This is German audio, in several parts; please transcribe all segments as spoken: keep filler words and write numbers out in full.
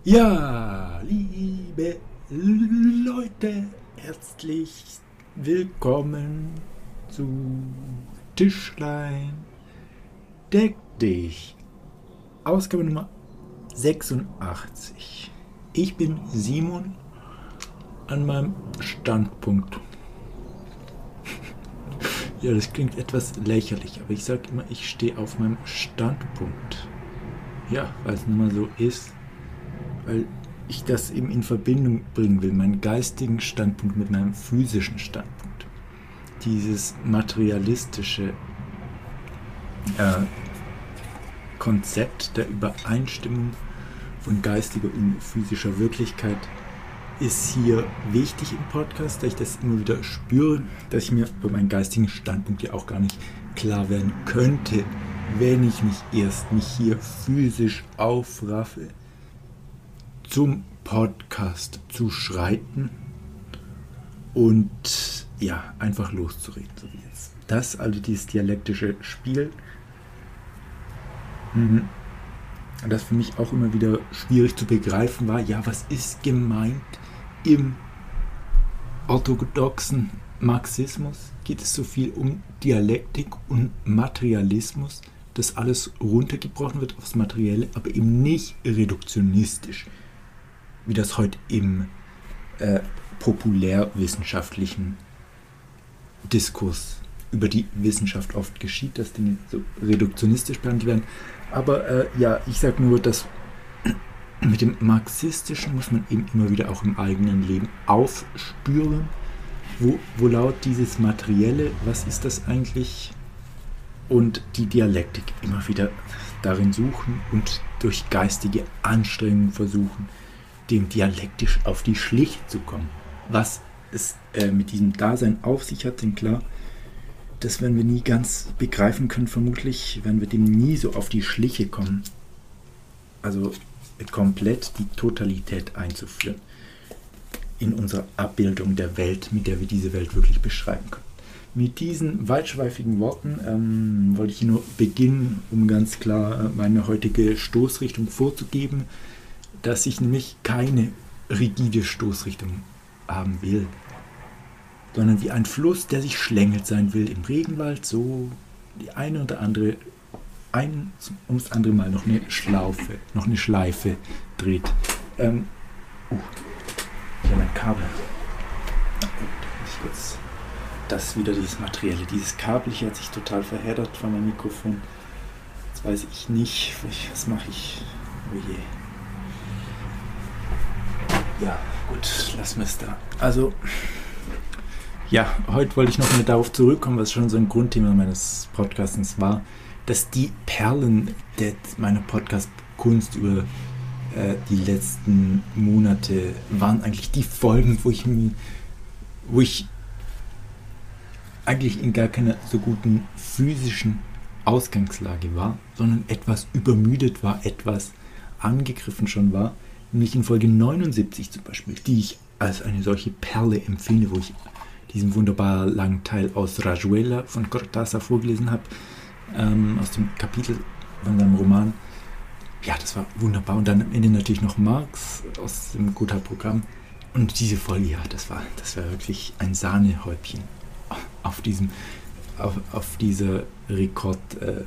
Ja, liebe Leute, herzlich willkommen zu Tischlein Deck dich. Ausgabe Nummer sechsundachtzig. Ich bin Simon an meinem Standpunkt. Ja, das klingt etwas lächerlich, aber ich sage immer, ich stehe auf meinem Standpunkt. Ja, weil es nun mal so ist, weil ich das eben in Verbindung bringen will, meinen geistigen Standpunkt mit meinem physischen Standpunkt. Dieses materialistische äh, Konzept der Übereinstimmung von geistiger und physischer Wirklichkeit ist hier wichtig im Podcast, da ich das immer wieder spüre, dass ich mir über meinen geistigen Standpunkt ja auch gar nicht klar werden könnte, wenn ich mich erst mich hier physisch aufraffe, zum Podcast zu schreiten und ja, einfach loszureden, so wie jetzt. Das, also dieses dialektische Spiel, das für mich auch immer wieder schwierig zu begreifen war, ja, was ist gemeint im orthodoxen Marxismus? Geht es so viel um Dialektik und Materialismus, dass alles runtergebrochen wird aufs Materielle, aber eben nicht reduktionistisch, wie das heute im äh, populärwissenschaftlichen Diskurs über die Wissenschaft oft geschieht, dass Dinge so reduktionistisch behandelt werden. Aber äh, ja, ich sage nur, dass mit dem Marxistischen muss man eben immer wieder auch im eigenen Leben aufspüren, wo, wo laut dieses Materielle, was ist das eigentlich? Und die Dialektik immer wieder darin suchen und durch geistige Anstrengungen versuchen, dem dialektisch auf die Schliche zu kommen. Was es äh, mit diesem Dasein auf sich hat, denn klar, das werden wir nie ganz begreifen können, vermutlich, wenn wir dem nie so auf die Schliche kommen. Also komplett die Totalität einzuführen in unserer Abbildung der Welt, mit der wir diese Welt wirklich beschreiben können. Mit diesen weitschweifigen Worten ähm, wollte ich nur beginnen, um ganz klar meine heutige Stoßrichtung vorzugeben, dass ich nämlich keine rigide Stoßrichtung haben will, sondern wie ein Fluss, der sich schlängelt sein will im Regenwald, so die eine oder andere, ein ums andere Mal noch eine Schlaufe, noch eine Schleife dreht. Ähm, uh, ich habe mein Kabel. Na gut, ich kurz. Das ist wieder dieses Materielle, dieses Kabel hier hat sich total verheddert von meinem Mikrofon. Jetzt weiß ich nicht, was mache ich? Oh je. Ja, gut, lassen wir es da. Also, ja, heute wollte ich noch mal darauf zurückkommen, was schon so ein Grundthema meines Podcastens war, dass die Perlen der, meiner Podcast-Kunst über äh, die letzten Monate waren eigentlich die Folgen, wo ich, wo ich eigentlich in gar keiner so guten physischen Ausgangslage war, sondern etwas übermüdet war, etwas angegriffen schon war, nämlich in Folge neunundsiebzig zum Beispiel, die ich als eine solche Perle empfinde, wo ich diesen wunderbar langen Teil aus Rayuela von Cortázar vorgelesen habe, ähm, aus dem Kapitel von seinem Roman. Ja, das war wunderbar. Und dann am Ende natürlich noch Marx aus dem Gotha-Programm. Und diese Folge, ja, das war, das war wirklich ein Sahnehäubchen auf diesem, auf, auf dieser Rekord, äh,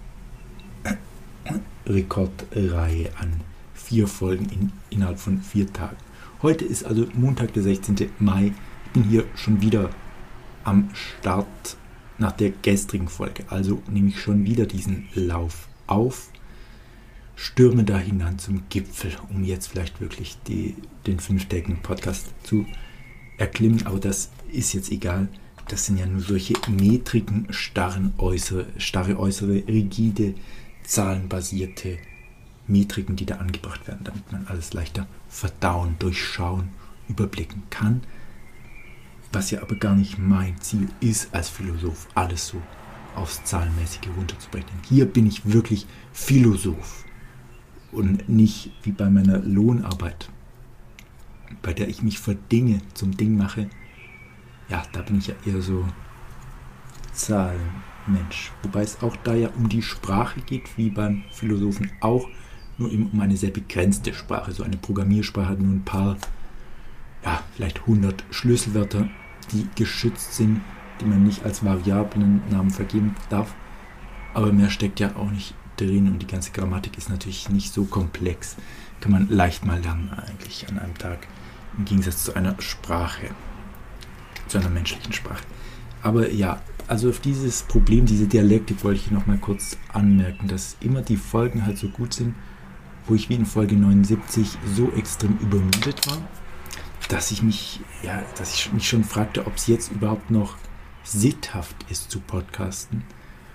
Rekordreihe an vier Folgen in, innerhalb von vier Tagen. Heute ist also Montag, der sechzehnten Mai. Ich bin hier schon wieder am Start nach der gestrigen Folge. Also nehme ich schon wieder diesen Lauf auf, stürme da hinan zum Gipfel, um jetzt vielleicht wirklich die, den fünftägigen Podcast zu erklimmen. Aber das ist jetzt egal. Das sind ja nur solche metrigen, starren äußere, starre äußere, rigide, zahlenbasierte Metriken, die da angebracht werden, damit man alles leichter verdauen, durchschauen, überblicken kann. Was ja aber gar nicht mein Ziel ist als Philosoph, alles so aufs Zahlenmäßige runterzubrechen. Hier bin ich wirklich Philosoph und nicht wie bei meiner Lohnarbeit, bei der ich mich für Dinge zum Ding mache. Ja, da bin ich ja eher so Zahlenmensch. Wobei es auch da ja um die Sprache geht, wie beim Philosophen auch, nur eben um eine sehr begrenzte Sprache. So eine Programmiersprache hat nur ein paar, ja, vielleicht hundert Schlüsselwörter, die geschützt sind, die man nicht als variablen Namen vergeben darf. Aber mehr steckt ja auch nicht drin und die ganze Grammatik ist natürlich nicht so komplex. Kann man leicht mal lernen eigentlich an einem Tag, im Gegensatz zu einer Sprache, zu einer menschlichen Sprache. Aber ja, also auf dieses Problem, diese Dialektik wollte ich noch mal kurz anmerken, dass immer die Folgen halt so gut sind, wo ich wie in Folge neunundsiebzig so extrem übermüdet war, dass ich mich, ja, dass ich mich schon fragte, ob es jetzt überhaupt noch sitthaft ist zu podcasten.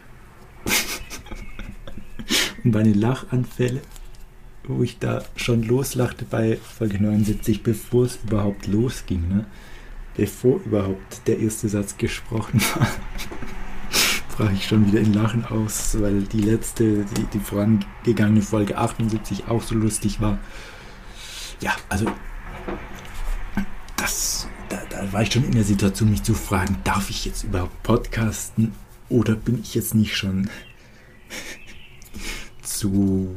Und meine Lachanfälle, wo ich da schon loslachte bei Folge neunundsiebzig, bevor es überhaupt losging, ne? Bevor überhaupt der erste Satz gesprochen war, brach ich schon wieder in Lachen aus, weil die letzte, die, die vorangegangene Folge achtundsiebzig auch so lustig war. Ja, also das, da, da war ich schon in der Situation, mich zu fragen, darf ich jetzt überhaupt podcasten oder bin ich jetzt nicht schon zu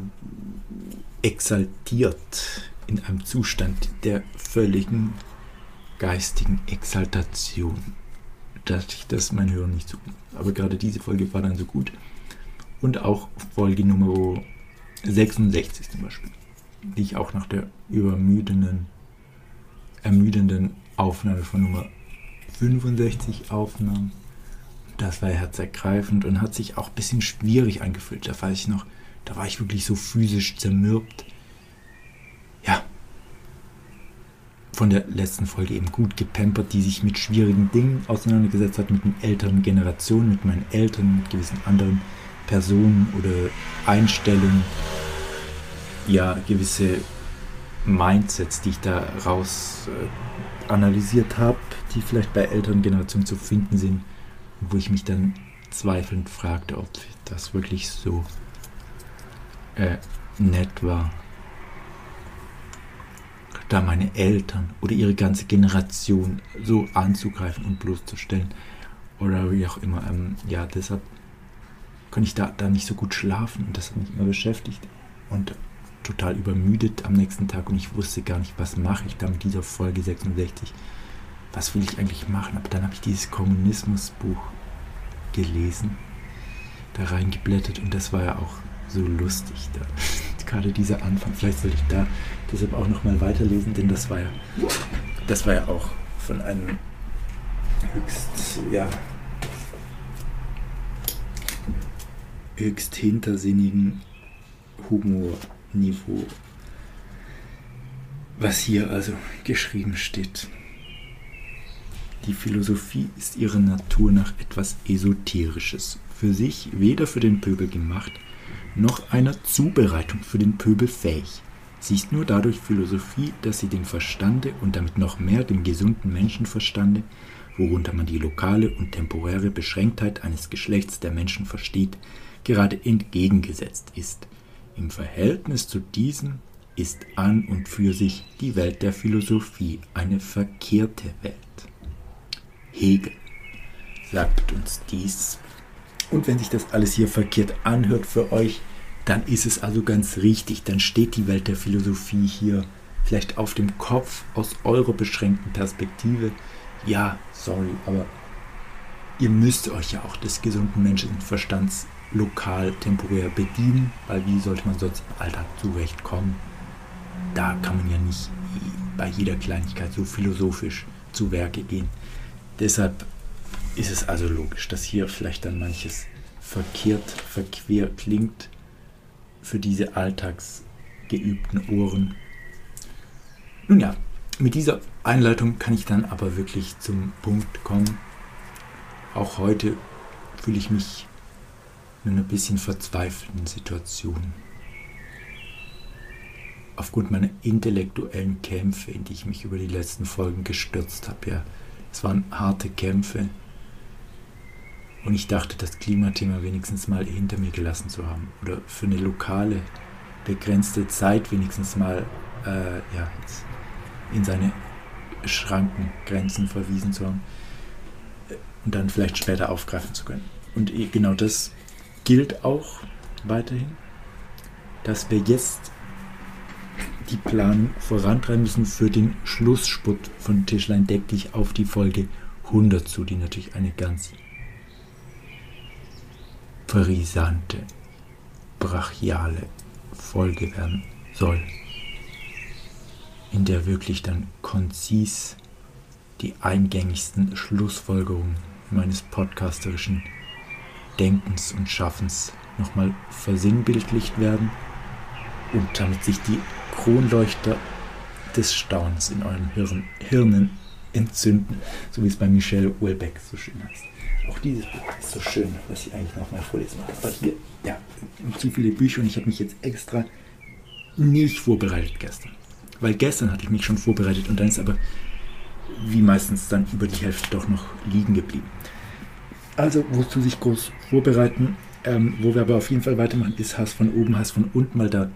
exaltiert in einem Zustand der völligen geistigen Exaltation, dass ich das mein Hören nicht so gut. Aber gerade diese Folge war dann so gut. Und auch Folge Nummer sechsundsechzig zum Beispiel, die ich auch nach der übermüdenden, ermüdenden Aufnahme von Nummer fünfundsechzig aufnahm. Das war herzergreifend und hat sich auch ein bisschen schwierig angefühlt. Da weiß ich noch, da war ich wirklich so physisch zermürbt. Ja, von der letzten Folge eben gut gepampert, die sich mit schwierigen Dingen auseinandergesetzt hat, mit den älteren Generationen, mit meinen Eltern, mit gewissen anderen Personen oder Einstellungen. Ja, gewisse Mindsets, die ich da raus äh, analysiert habe, die vielleicht bei älteren Generationen zu finden sind, wo ich mich dann zweifelnd fragte, ob das wirklich so äh, nett war, da meine Eltern oder ihre ganze Generation so anzugreifen und bloßzustellen oder wie auch immer. Ähm, ja, deshalb konnte ich da, da nicht so gut schlafen und das hat mich immer beschäftigt und total übermüdet am nächsten Tag und ich wusste gar nicht, was mache ich da mit dieser Folge sechsundsechzig. Was will ich eigentlich machen? Aber dann habe ich dieses Kommunismusbuch gelesen, da reingeblättert und das war ja auch so lustig. Da. Gerade dieser Anfang, vielleicht sollte ich da deshalb auch nochmal weiterlesen, denn das war ja, das war ja auch von einem höchst, ja, höchst hintersinnigen Humorniveau, was hier also geschrieben steht. Die Philosophie ist ihrer Natur nach etwas Esoterisches, für sich weder für den Pöbel gemacht, noch einer Zubereitung für den Pöbel fähig. Sie ist nur dadurch Philosophie, dass sie dem Verstande und damit noch mehr dem gesunden Menschenverstande, worunter man die lokale und temporäre Beschränktheit eines Geschlechts der Menschen versteht, gerade entgegengesetzt ist. Im Verhältnis zu diesem ist an und für sich die Welt der Philosophie eine verkehrte Welt. Hegel sagt uns dies. Und wenn sich das alles hier verkehrt anhört für euch, dann ist es also ganz richtig. Dann steht die Welt der Philosophie hier vielleicht auf dem Kopf aus eurer beschränkten Perspektive. Ja, sorry, aber ihr müsst euch ja auch des gesunden Menschenverstands lokal, temporär bedienen, weil wie sollte man sonst im Alltag zurechtkommen? Da kann man ja nicht bei jeder Kleinigkeit so philosophisch zu Werke gehen. Deshalb ist es also logisch, dass hier vielleicht dann manches verkehrt, verquer klingt für diese alltagsgeübten Ohren. Nun ja, mit dieser Einleitung kann ich dann aber wirklich zum Punkt kommen. Auch heute fühle ich mich in einer bisschen verzweifelten Situation. Aufgrund meiner intellektuellen Kämpfe, in die ich mich über die letzten Folgen gestürzt habe, ja, es waren harte Kämpfe. Und ich dachte, das Klimathema wenigstens mal hinter mir gelassen zu haben. Oder für eine lokale, begrenzte Zeit wenigstens mal äh, ja, in seine Schranken, Grenzen verwiesen zu haben. Und dann vielleicht später aufgreifen zu können. Und genau das gilt auch weiterhin, dass wir jetzt die Planung vorantreiben müssen für den Schlussspurt von Tischlein deck dich auf die Folge hundert zu, die natürlich eine ganz brisante, brachiale Folge werden soll, in der wirklich dann konzis die eingängigsten Schlussfolgerungen meines podcasterischen Denkens und Schaffens nochmal versinnbildlicht werden und damit sich die Kronleuchter des Staunens in euren Hirn, Hirnen entzünden, so wie es bei Michel Houellebecq so schön heißt. Auch dieses Buch ist so schön, was ich eigentlich nochmal vorlesen mag. Aber hier, ja, zu viele Bücher und ich habe mich jetzt extra nicht vorbereitet gestern. Weil gestern hatte ich mich schon vorbereitet und dann ist aber wie meistens dann über die Hälfte doch noch liegen geblieben. Also, wozu sich groß vorbereiten, ähm, wo wir aber auf jeden Fall weitermachen, ist Hass von oben, Hass von unten, weil da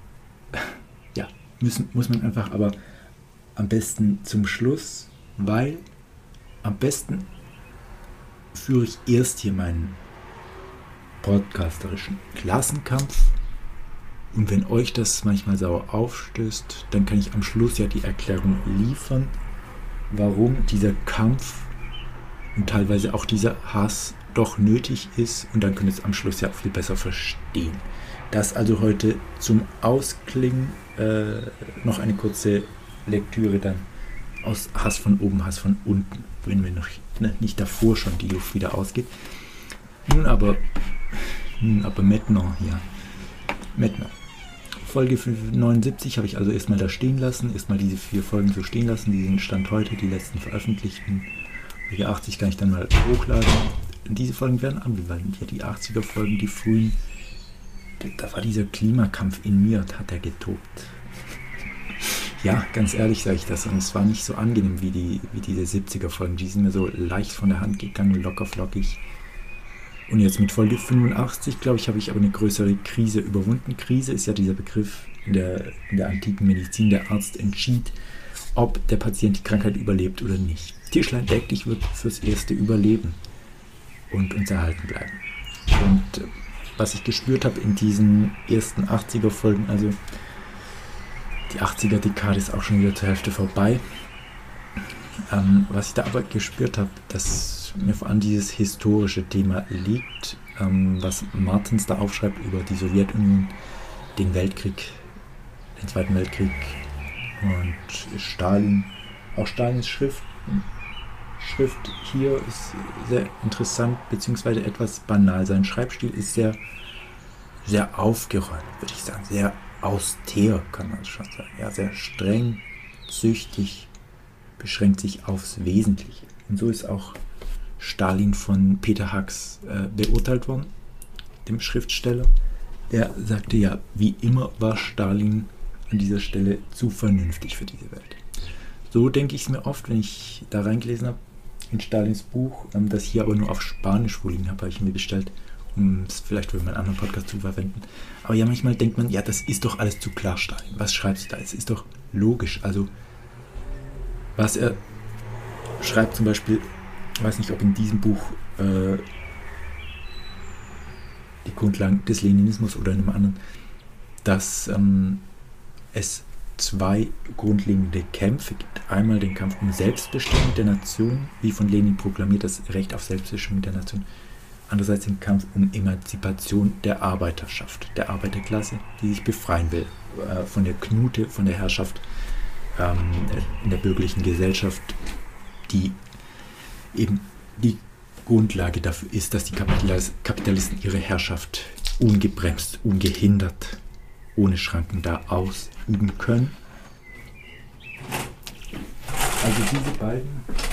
ja, müssen, muss man einfach aber am besten zum Schluss, weil am besten führe ich erst hier meinen podcasterischen Klassenkampf und wenn euch das manchmal sauer aufstößt, dann kann ich am Schluss ja die Erklärung liefern, warum dieser Kampf und teilweise auch dieser Hass doch nötig ist und dann könnt ihr es am Schluss ja viel besser verstehen. Das also heute zum Ausklingen äh, noch eine kurze Lektüre dann aus Hass von oben, Hass von unten, wenn mir noch ne, nicht davor schon die Luft wieder ausgeht. Nun aber, nun aber maintenant hier. Maintenant. Folge neunundsiebzig habe ich also erstmal da stehen lassen, erstmal diese vier Folgen so stehen lassen, die sind Stand heute, die letzten veröffentlichten. Folge achtzig kann ich dann mal hochladen. Diese Folgen werden ambivalent. Ja, die achtziger Folgen, die frühen, da war dieser Klimakampf in mir, da hat er getobt. Ja, ganz ehrlich sage ich das. Und es war nicht so angenehm wie, die, wie diese siebziger Folgen. Die sind mir so leicht von der Hand gegangen, locker flockig. Und jetzt mit Folge fünfundachtzig, glaube ich, habe ich aber eine größere Krise überwunden. Krise ist ja dieser Begriff in der, in der antiken Medizin. Der Arzt entschied, ob der Patient die Krankheit überlebt oder nicht. Tischlein deck dich wird fürs Erste überleben und uns erhalten bleiben. Und äh, was ich gespürt habe in diesen ersten achtziger Folgen, also die achtziger Dekade ist auch schon wieder zur Hälfte vorbei. Ähm, was ich da aber gespürt habe, dass mir vor allem dieses historische Thema liegt, ähm, was Martens da aufschreibt über die Sowjetunion, den Weltkrieg, den Zweiten Weltkrieg und Stalin. Auch Stalins Schrift, Schrift hier ist sehr interessant, beziehungsweise etwas banal. Sein Schreibstil ist sehr, sehr aufgeräumt, würde ich sagen, sehr auster, kann man schon sagen. Ja, sehr streng, züchtig, beschränkt sich aufs Wesentliche. Und so ist auch Stalin von Peter Hux äh, beurteilt worden, dem Schriftsteller. Er sagte ja, wie immer war Stalin an dieser Stelle zu vernünftig für diese Welt. So denke ich es mir oft, wenn ich da reingelesen habe in Stalins Buch, ähm, das hier aber nur auf Spanisch vorliegen habe, habe ich mir bestellt, um es vielleicht für meinen anderen Podcast zu verwenden. Aber ja, manchmal denkt man, ja, das ist doch alles zu klar, Stalin. Was schreibst du da? Es ist doch logisch. Also, was er schreibt zum Beispiel, ich weiß nicht, ob in diesem Buch äh, die Grundlagen des Leninismus oder in einem anderen, dass ähm, es zwei grundlegende Kämpfe gibt. Einmal den Kampf um Selbstbestimmung der Nation, wie von Lenin proklamiert, das Recht auf Selbstbestimmung der Nation. Andererseits den Kampf um Emanzipation der Arbeiterschaft, der Arbeiterklasse, die sich befreien will äh, von der Knute, von der Herrschaft ähm, in der bürgerlichen Gesellschaft, die eben die Grundlage dafür ist, dass die Kapitalis- Kapitalisten ihre Herrschaft ungebremst, ungehindert, ohne Schranken da ausüben können. Also diese beiden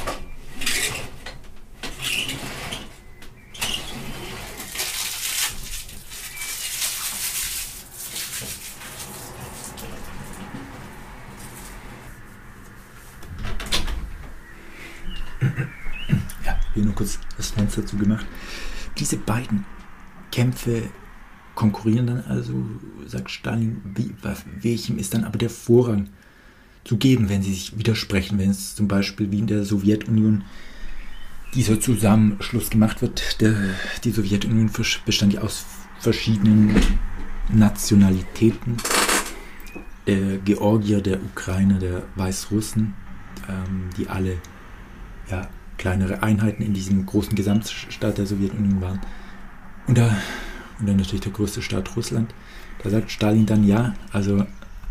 ja, hier nur kurz das Fenster zugemacht. Diese beiden Kämpfe konkurrieren dann also, sagt Stalin, wie, welchem ist dann aber der Vorrang zu geben, wenn sie sich widersprechen, wenn es zum Beispiel wie in der Sowjetunion dieser Zusammenschluss gemacht wird. Der, die Sowjetunion bestand ja aus verschiedenen Nationalitäten der Georgier, der Ukrainer, der Weißrussen, ähm, die alle ja, kleinere Einheiten in diesem großen Gesamtstaat der Sowjetunion waren. Und, da, und dann natürlich der größte Staat Russland. Da sagt Stalin dann, ja, also,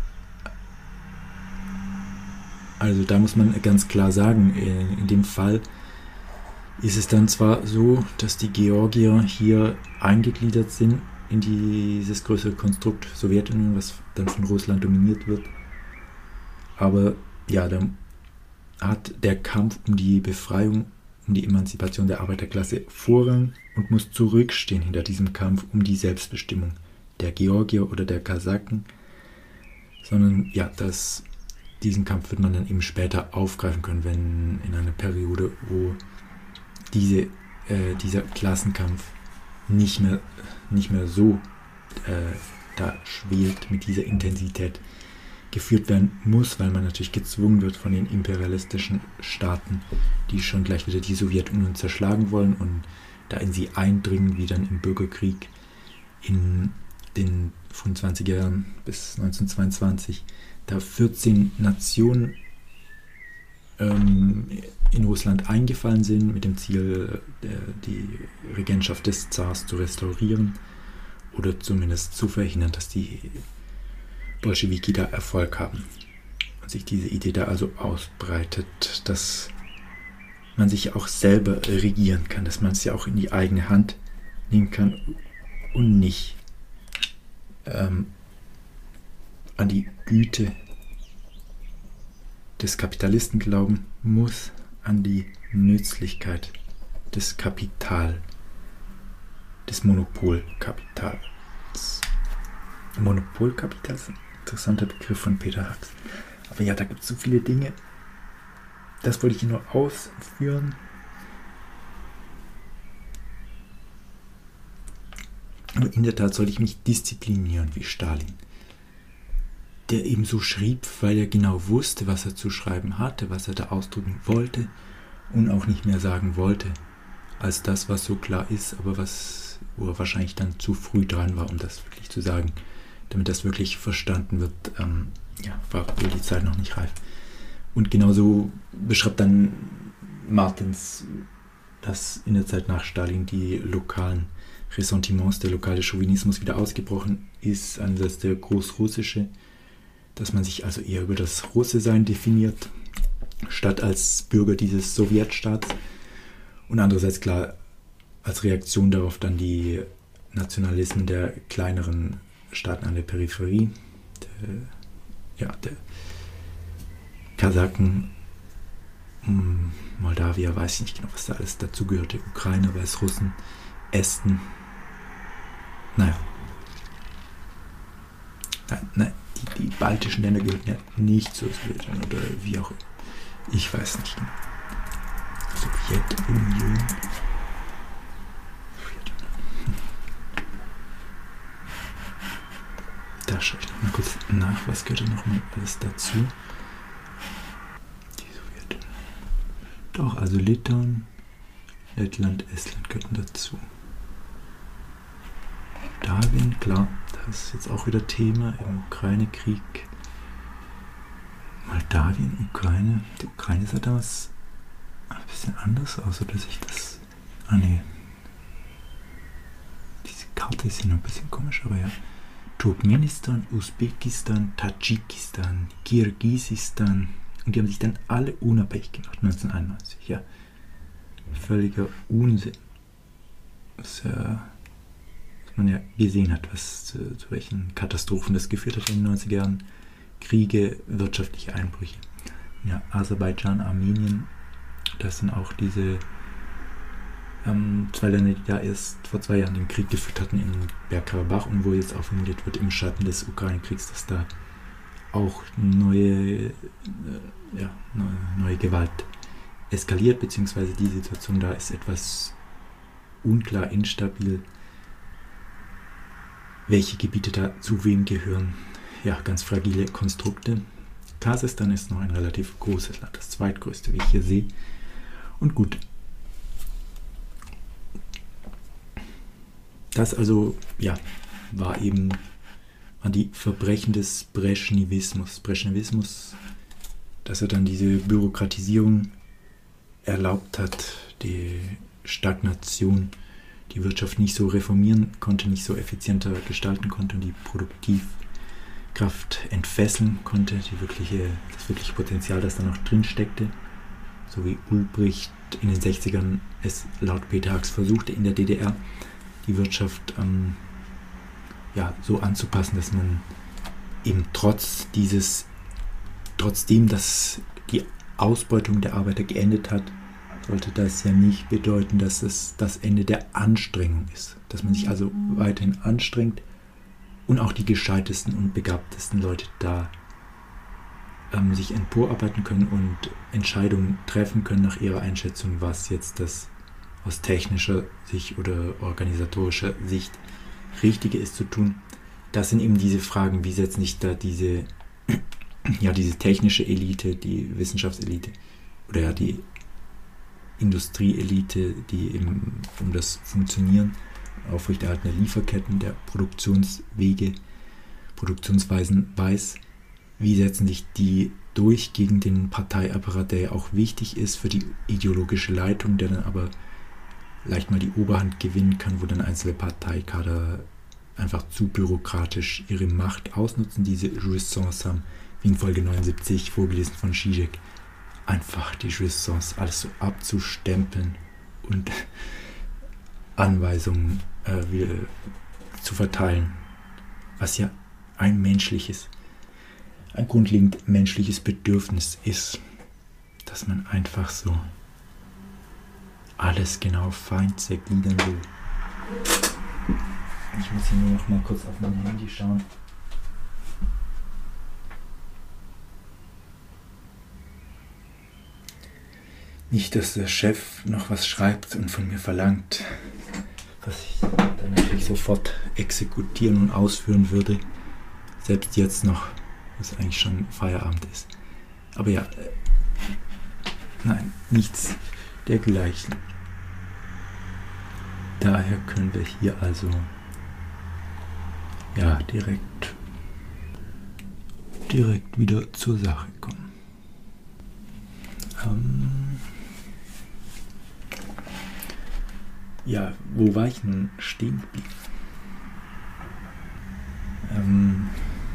also da muss man ganz klar sagen, in dem Fall ist es dann zwar so, dass die Georgier hier eingegliedert sind in dieses größere Konstrukt Sowjetunion, was dann von Russland dominiert wird, aber ja, dann hat der Kampf um die Befreiung, um die Emanzipation der Arbeiterklasse Vorrang und muss zurückstehen hinter diesem Kampf um die Selbstbestimmung der Georgier oder der Kasaken, sondern ja, das, diesen Kampf wird man dann eben später aufgreifen können, wenn in einer Periode, wo diese, äh, dieser Klassenkampf nicht mehr, nicht mehr so äh, da schwelt, mit dieser Intensität geführt werden muss, weil man natürlich gezwungen wird von den imperialistischen Staaten, die schon gleich wieder die Sowjetunion zerschlagen wollen und da in sie eindringen, wie dann im Bürgerkrieg in den fünfundzwanziger Jahren bis neunzehnhundertzweiundzwanzig, da vierzehn Nationen ähm, in Russland eingefallen sind, mit dem Ziel, äh, die Regentschaft des Zars zu restaurieren oder zumindest zu verhindern, dass die Bolschewiki da Erfolg haben und sich diese Idee da also ausbreitet, dass man sich auch selber regieren kann, dass man es ja auch in die eigene Hand nehmen kann und nicht ähm, an die Güte des Kapitalisten glauben muss, an die Nützlichkeit des Kapital, des Monopolkapitals. Monopolkapital ist ein interessanter Begriff von Peter Hacks. Aber ja, da gibt es so viele Dinge. Das wollte ich hier nur ausführen. Aber in der Tat sollte ich mich disziplinieren wie Stalin, der eben so schrieb, weil er genau wusste, was er zu schreiben hatte, was er da ausdrücken wollte und auch nicht mehr sagen wollte, als das, was so klar ist, aber was, wo er wahrscheinlich dann zu früh dran war, um das wirklich zu sagen. Damit das wirklich verstanden wird, ähm, ja, war wohl die Zeit noch nicht reif. Und genauso beschreibt dann Martens, dass in der Zeit nach Stalin die lokalen Ressentiments, der lokale Chauvinismus wieder ausgebrochen ist, einerseits der großrussische, dass man sich also eher über das Russe-Sein definiert, statt als Bürger dieses Sowjetstaats. Und andererseits klar als Reaktion darauf dann die Nationalismen der kleineren Staaten an der Peripherie, der, ja, der Kasaken, Moldawier, weiß ich nicht genau, was da alles dazugehörte, Ukrainer, Weißrussen, Esten, naja. Nein, nein, die, die baltischen Länder gehörten ja nicht zur Sowjetunion oder wie auch immer. Ich weiß nicht genau. Sowjetunion. Da schaue ich noch mal kurz nach, was gehört noch mal alles dazu. Die Sowjetunion. Doch, also Litauen, Lettland, Estland gehörten dazu. Moldawien, klar, das ist jetzt auch wieder Thema im Ukraine-Krieg. Moldawien, Ukraine. Die Ukraine sah damals ein bisschen anders aus, oder sich das. Ah, nee. Diese Karte ist hier noch ein bisschen komisch, aber ja. Turkmenistan, Usbekistan, Tadschikistan, Kirgisistan. Und die haben sich dann alle unabhängig gemacht, neunzehnhunderteinundneunzig. Ja. Völliger Unsinn. Das ist ja, was man ja gesehen hat, was zu, zu welchen Katastrophen das geführt hat in den neunziger Jahren. Kriege, wirtschaftliche Einbrüche. Ja, Aserbaidschan, Armenien, das sind auch diese ähm, zwei Länder, die da erst vor zwei Jahren den Krieg geführt hatten in Bergkarabach und wo jetzt auch formuliert wird im Schatten des Ukraine-Kriegs, dass da auch neue, äh, ja, neue, neue Gewalt eskaliert, beziehungsweise die Situation da ist etwas unklar, instabil, welche Gebiete da zu wem gehören. Ja, ganz fragile Konstrukte. Kasachstan ist noch ein relativ großes Land, das zweitgrößte, wie ich hier sehe. Und gut. Das also, ja, war eben an die Verbrechen des Brezhnevismus. Brezhnevismus, dass er dann diese Bürokratisierung erlaubt hat, die Stagnation, die Wirtschaft nicht so reformieren konnte, nicht so effizienter gestalten konnte und die Produktivkraft entfesseln konnte, die wirkliche, das wirkliche Potenzial, das da noch drin steckte. So wie Ulbricht in den sechzigern es laut Peter Hacks versuchte, in der D D R die Wirtschaft ähm, ja, so anzupassen, dass man eben trotz dieses, trotzdem, dass die Ausbeutung der Arbeiter geendet hat, sollte das ja nicht bedeuten, dass es das Ende der Anstrengung ist. Dass man sich also weiterhin anstrengt und auch die gescheitesten und begabtesten Leute da ähm, sich emporarbeiten können und Entscheidungen treffen können nach ihrer Einschätzung, was jetzt das aus technischer Sicht oder organisatorischer Sicht Richtige ist zu tun. Das sind eben diese Fragen, wie setzt sich da diese, ja, diese technische Elite, die Wissenschaftselite oder ja die Industrieelite, die eben um das Funktionieren, Aufrechterhalten der Lieferketten, der Produktionswege, Produktionsweisen weiß, wie setzen sich die durch gegen den Parteiapparat, der ja auch wichtig ist für die ideologische Leitung, der dann aber leicht mal die Oberhand gewinnen kann, wo dann einzelne Parteikader einfach zu bürokratisch ihre Macht ausnutzen, diese Jouissance haben, wie in Folge neunundsiebzig vorgelesen von Zizek, einfach die Jouissance, alles so abzustempeln und Anweisungen äh, wieder zu verteilen, was ja ein menschliches, ein grundlegend menschliches Bedürfnis ist, dass man einfach so alles genau fein zergliedern will. Ich muss hier nur noch mal kurz auf mein Handy schauen. Nicht, dass der Chef noch was schreibt und von mir verlangt, was ich dann natürlich sofort exekutieren und ausführen würde. Selbst jetzt noch, was eigentlich schon Feierabend ist. Aber ja, äh, nein, nichts dergleichen. Daher können wir hier also ja direkt direkt wieder zur Sache kommen. Ähm, ja, wo war ich nun stehen geblieben? Ähm,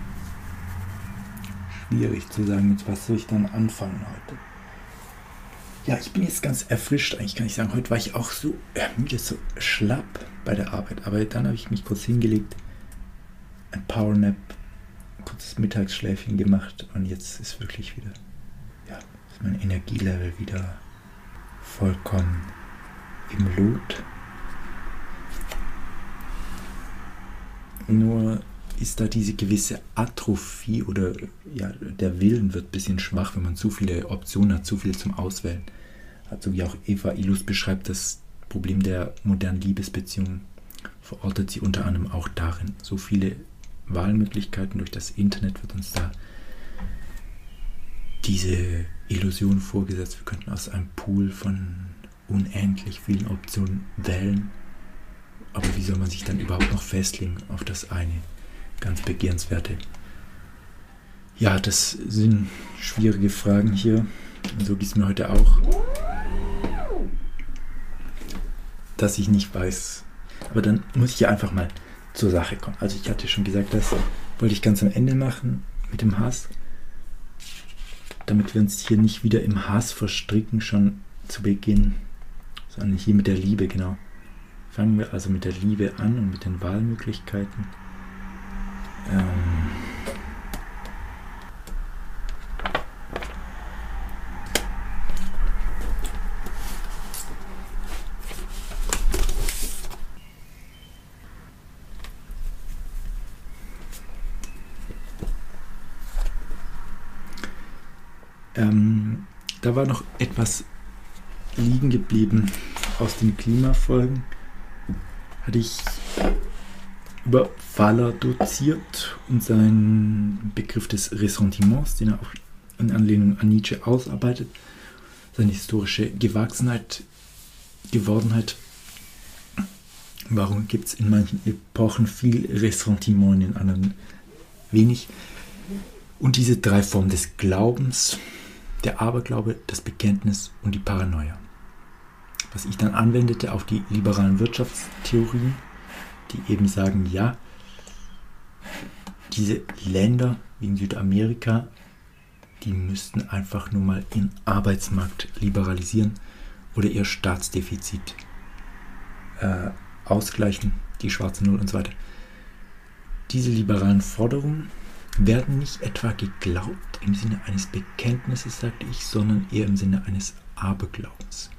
schwierig zu sagen, mit was soll ich dann anfangen heute. Ja, ich bin jetzt ganz erfrischt, eigentlich kann ich sagen, heute war ich auch so müde, so schlapp bei der Arbeit, aber dann habe ich mich kurz hingelegt, ein Powernap, kurzes Mittagsschläfchen gemacht und jetzt ist wirklich wieder, ja, ist mein Energielevel wieder vollkommen im Lot. Nur ist da diese gewisse Atrophie oder ja, der Willen wird ein bisschen schwach, wenn man zu viele Optionen hat, zu viel zum Auswählen hat, so wie auch Eva Illouz beschreibt, das Problem der modernen Liebesbeziehungen verortet sie unter anderem auch darin. So viele Wahlmöglichkeiten durch das Internet wird uns da diese Illusion vorgesetzt, wir könnten aus einem Pool von unendlich vielen Optionen wählen, aber wie soll man sich dann überhaupt noch festlegen auf das eine ganz begehrenswerte? Ja, das sind schwierige Fragen hier. Und so geht es mir heute auch, dass ich nicht weiß. Aber dann muss ich ja einfach mal zur Sache kommen. Also ich hatte schon gesagt, das wollte ich ganz am Ende machen mit dem Hass, damit wir uns hier nicht wieder im Hass verstricken, schon zu Beginn, sondern hier mit der Liebe, genau. Fangen wir also mit der Liebe an und mit den Wahlmöglichkeiten. Ähm Ähm, da war noch etwas liegen geblieben aus den Klimafolgen. Hatte ich über Fahler doziert und seinen Begriff des Ressentiments, den er auch in Anlehnung an Nietzsche ausarbeitet, seine historische Gewachsenheit, Gewordenheit. Warum gibt es in manchen Epochen viel Ressentiment, in den anderen wenig. Und diese drei Formen des Glaubens, der Aberglaube, das Bekenntnis und die Paranoia. Was ich dann anwendete auf die liberalen Wirtschaftstheorien, die eben sagen, ja, diese Länder wie in Südamerika, die müssten einfach nur mal ihren Arbeitsmarkt liberalisieren oder ihr Staatsdefizit äh, ausgleichen, die schwarze Null und so weiter. Diese liberalen Forderungen werden nicht etwa geglaubt im Sinne eines Bekenntnisses, sagte ich, sondern eher im Sinne eines Aberglaubens.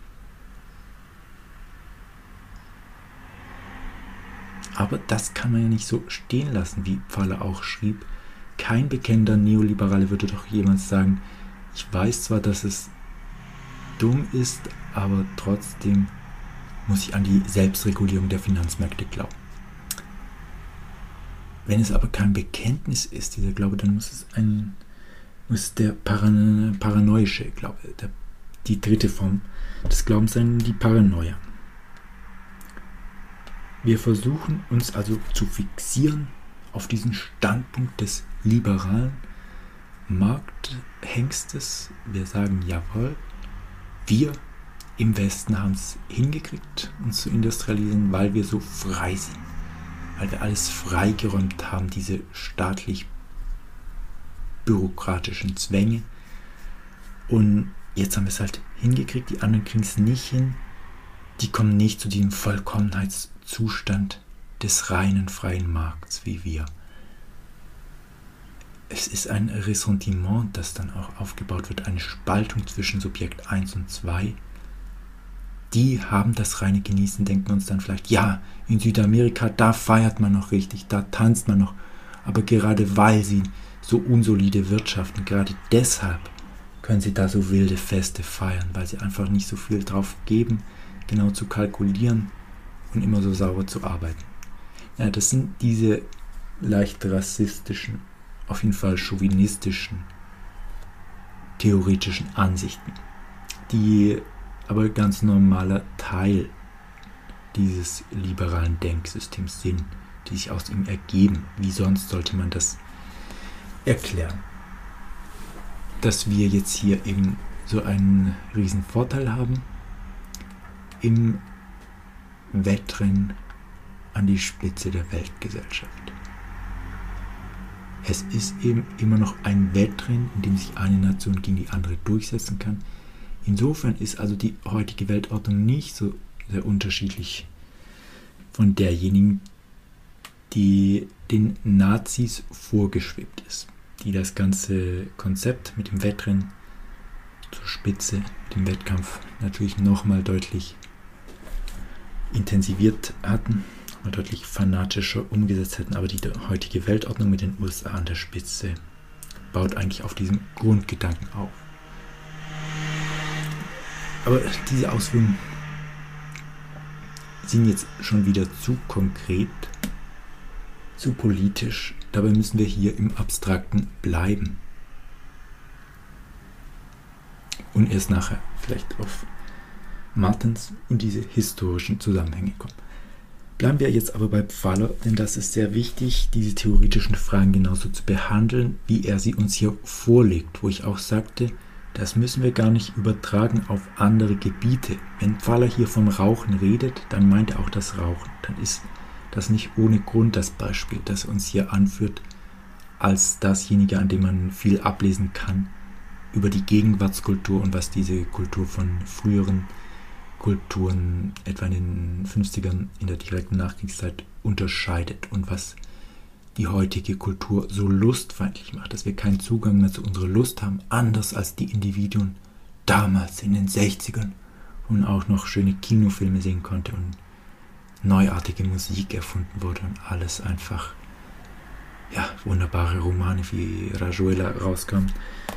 Aber das kann man ja nicht so stehen lassen, wie Pfaller auch schrieb. Kein bekennender Neoliberale würde doch jemals sagen, ich weiß zwar, dass es dumm ist, aber trotzdem muss ich an die Selbstregulierung der Finanzmärkte glauben. Wenn es aber kein Bekenntnis ist, dieser Glaube, dann muss es ein, muss der Paran- paranoische Glaube, der, die dritte Form des Glaubens sein, die Paranoia. Wir versuchen uns also zu fixieren auf diesen Standpunkt des liberalen Markthengstes. Wir sagen, jawohl, wir im Westen haben es hingekriegt, uns zu industrialisieren, weil wir so frei sind. Weil wir alles freigeräumt haben, diese staatlich-bürokratischen Zwänge. Und jetzt haben wir es halt hingekriegt, die anderen kriegen es nicht hin. Die kommen nicht zu diesem Vollkommenheitszustand des reinen freien Markts wie wir. Es ist ein Ressentiment, das dann auch aufgebaut wird, eine Spaltung zwischen Subjekt eins und zwei. Die haben das reine Genießen, denken wir uns dann vielleicht, ja, in Südamerika, da feiert man noch richtig, da tanzt man noch. Aber gerade weil sie so unsolide wirtschaften, gerade deshalb können sie da so wilde Feste feiern, weil sie einfach nicht so viel drauf geben, genau zu kalkulieren und immer so sauber zu arbeiten. Ja, das sind diese leicht rassistischen, auf jeden Fall chauvinistischen, theoretischen Ansichten, die aber ganz normaler Teil dieses liberalen Denksystems sind, die sich aus ihm ergeben. Wie sonst sollte man das erklären? Dass wir jetzt hier eben so einen riesen Vorteil haben im Wettrennen an die Spitze der Weltgesellschaft. Es ist eben immer noch ein Wettrennen, in dem sich eine Nation gegen die andere durchsetzen kann. Insofern ist also die heutige Weltordnung nicht so sehr unterschiedlich von derjenigen, die den Nazis vorgeschwebt ist, die das ganze Konzept mit dem Wettrennen zur Spitze, dem Wettkampf natürlich nochmal deutlich intensiviert hatten, nochmal deutlich fanatischer umgesetzt hätten, aber die heutige Weltordnung mit den U S A an der Spitze baut eigentlich auf diesem Grundgedanken auf. Aber diese Ausführungen sind jetzt schon wieder zu konkret, zu politisch. Dabei müssen wir hier im Abstrakten bleiben. Und erst nachher vielleicht auf Martens und diese historischen Zusammenhänge kommen. Bleiben wir jetzt aber bei Pfaller, denn das ist sehr wichtig, diese theoretischen Fragen genauso zu behandeln, wie er sie uns hier vorlegt, wo ich auch sagte, das müssen wir gar nicht übertragen auf andere Gebiete. Wenn Pfaller hier vom Rauchen redet, dann meint er auch das Rauchen. Dann ist das nicht ohne Grund das Beispiel, das uns hier anführt, als dasjenige, an dem man viel ablesen kann über die Gegenwartskultur und was diese Kultur von früheren Kulturen, etwa in den fünfzigern in der direkten Nachkriegszeit, unterscheidet und was die heutige Kultur so lustfeindlich macht, dass wir keinen Zugang mehr zu unserer Lust haben, anders als die Individuen damals in den sechzigern, wo man auch noch schöne Kinofilme sehen konnte und neuartige Musik erfunden wurde und alles einfach, ja, wunderbare Romane wie Rayuela rauskamen.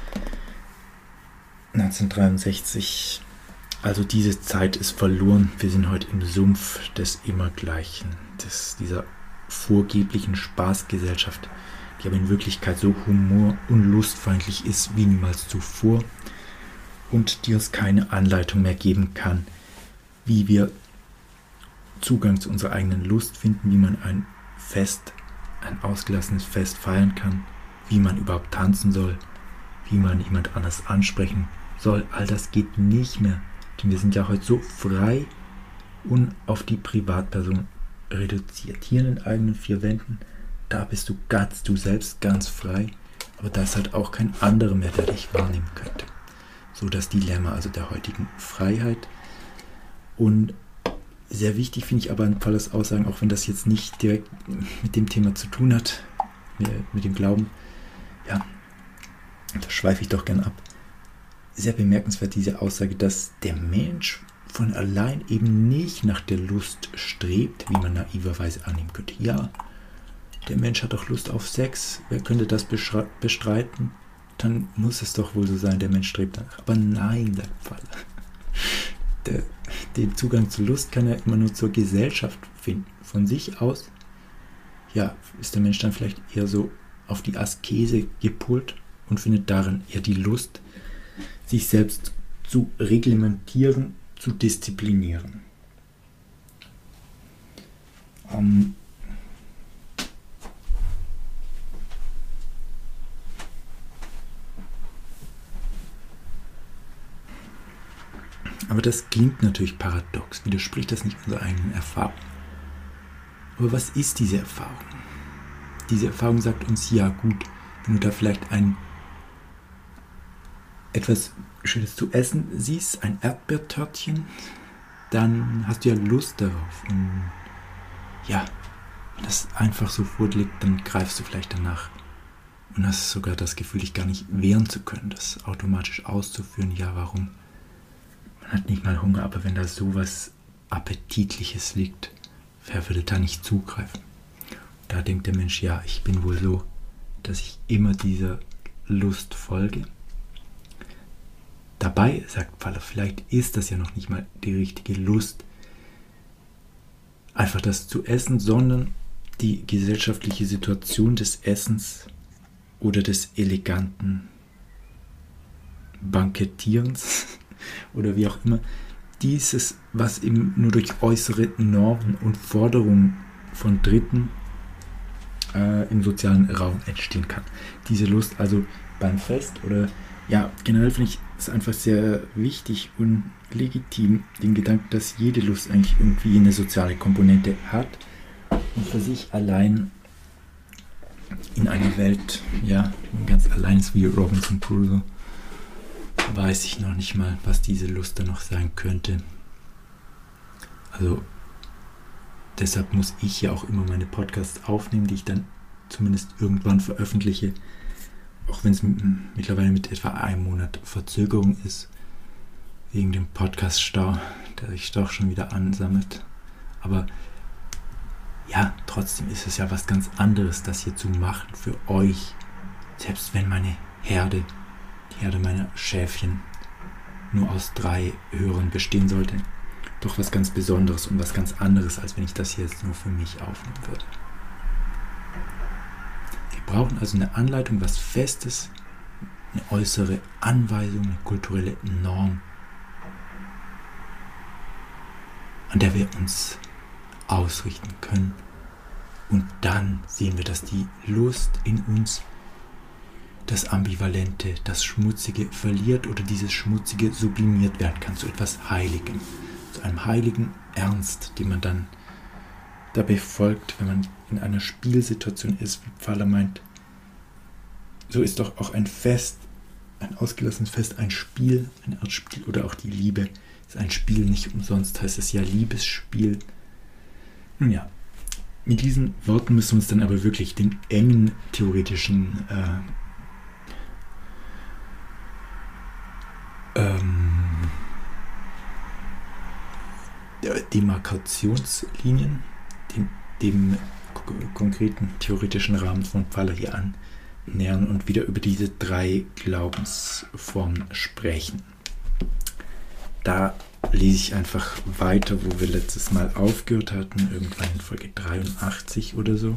neunzehnhundertdreiundsechzig, also diese Zeit ist verloren, wir sind heute im Sumpf des Immergleichen, des, dieser vorgeblichen Spaßgesellschaft, die aber in Wirklichkeit so humor- und lustfeindlich ist wie niemals zuvor und die uns keine Anleitung mehr geben kann, wie wir Zugang zu unserer eigenen Lust finden, wie man ein Fest, ein ausgelassenes Fest feiern kann, wie man überhaupt tanzen soll, wie man jemand anders ansprechen soll. All das geht nicht mehr, denn wir sind ja heute so frei und auf die Privatperson reduziert. Hier in den eigenen vier Wänden, da bist du ganz du selbst, ganz frei, aber da ist halt auch kein anderer mehr, der dich wahrnehmen könnte. So das Dilemma also der heutigen Freiheit. Und sehr wichtig finde ich aber an Fallers Aussagen, auch wenn das jetzt nicht direkt mit dem Thema zu tun hat, mit dem Glauben, ja, da schweife ich doch gern ab. Sehr bemerkenswert diese Aussage, dass der Mensch von allein eben nicht nach der Lust strebt, wie man naiverweise annehmen könnte. Ja, der Mensch hat doch Lust auf Sex, wer könnte das bestreiten? Dann muss es doch wohl so sein, der Mensch strebt danach. Aber nein, sagt Faller. Der, den Zugang zur Lust kann er immer nur zur Gesellschaft finden. Von sich aus, ja, ist der Mensch dann vielleicht eher so auf die Askese gepolt und findet darin eher die Lust, sich selbst zu reglementieren, zu disziplinieren. Ähm, Aber das klingt natürlich paradox, widerspricht das nicht unserer eigenen Erfahrung. Aber was ist diese Erfahrung? Diese Erfahrung sagt uns, ja gut, wenn du da vielleicht ein etwas Schönes zu essen siehst, ein Erdbeertörtchen, dann hast du ja Lust darauf. Und ja, wenn das einfach so vorliegt, dann greifst du vielleicht danach und hast sogar das Gefühl, dich gar nicht wehren zu können, das automatisch auszuführen. Ja, warum? Man hat nicht mal Hunger, aber wenn da sowas Appetitliches liegt, wer würde da nicht zugreifen? Da denkt der Mensch, ja, ich bin wohl so, dass ich immer dieser Lust folge. Dabei, sagt Faller, vielleicht ist das ja noch nicht mal die richtige Lust, einfach das zu essen, sondern die gesellschaftliche Situation des Essens oder des eleganten Bankettierens oder wie auch immer, dieses, was eben nur durch äußere Normen und Forderungen von Dritten äh, im sozialen Raum entstehen kann. Diese Lust also beim Fest oder ja, generell finde ich es einfach sehr wichtig und legitim, den Gedanken, dass jede Lust eigentlich irgendwie eine soziale Komponente hat und für sich allein in einer Welt, ja, ganz allein ist wie Robinson Crusoe, weiß ich noch nicht mal, was diese Lust dann noch sein könnte. Also deshalb muss ich ja auch immer meine Podcasts aufnehmen, die ich dann zumindest irgendwann veröffentliche, auch wenn es m- mittlerweile mit etwa einem Monat Verzögerung ist, wegen dem Podcast-Stau, der sich doch schon wieder ansammelt. Aber ja, trotzdem ist es ja was ganz anderes, das hier zu machen für euch, selbst wenn meine Herde, die Herde meiner Schäfchen, nur aus drei Hörern bestehen sollte. Doch was ganz Besonderes und was ganz anderes, als wenn ich das hier jetzt nur für mich aufnehmen würde. Wir brauchen also eine Anleitung, was Festes, eine äußere Anweisung, eine kulturelle Norm, an der wir uns ausrichten können. Und dann sehen wir, dass die Lust in uns das Ambivalente, das Schmutzige verliert oder dieses Schmutzige sublimiert werden kann zu etwas Heiligem, zu einem heiligen Ernst, den man dann dabei folgt, wenn man in einer Spielsituation ist, wie Pfaller meint. So ist doch auch ein Fest, ein ausgelassenes Fest, ein Spiel, eine Art Spiel oder auch die Liebe ist ein Spiel, nicht umsonst heißt es ja Liebesspiel. Nun ja, mit diesen Worten müssen wir uns dann aber wirklich den engen theoretischen äh, ähm, Demarkationslinien, dem, dem k- konkreten theoretischen Rahmen von Pfaller hier annähern und wieder über diese drei Glaubensformen sprechen. Da lese ich einfach weiter, wo wir letztes Mal aufgehört hatten, irgendwann in Folge dreiundachtzig oder so.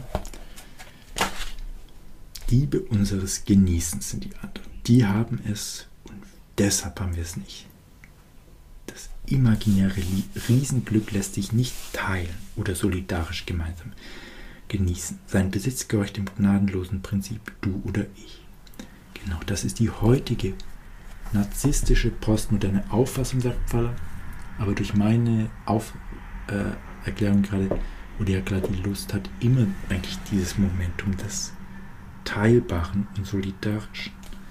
Diebe unseres Genießens sind die anderen. Die haben es und deshalb haben wir es nicht. Das imaginäre Riesenglück lässt sich nicht teilen oder solidarisch gemeinsam. genießen. Sein Besitz gehorcht dem gnadenlosen Prinzip du oder ich. Genau, das ist die heutige narzisstische postmoderne Auffassung, sagt Pfaller. Aber durch meine Auf, äh, Erklärung gerade, wo der gerade die Lust hat, immer eigentlich dieses Momentum des Teilbaren und Solidarischen.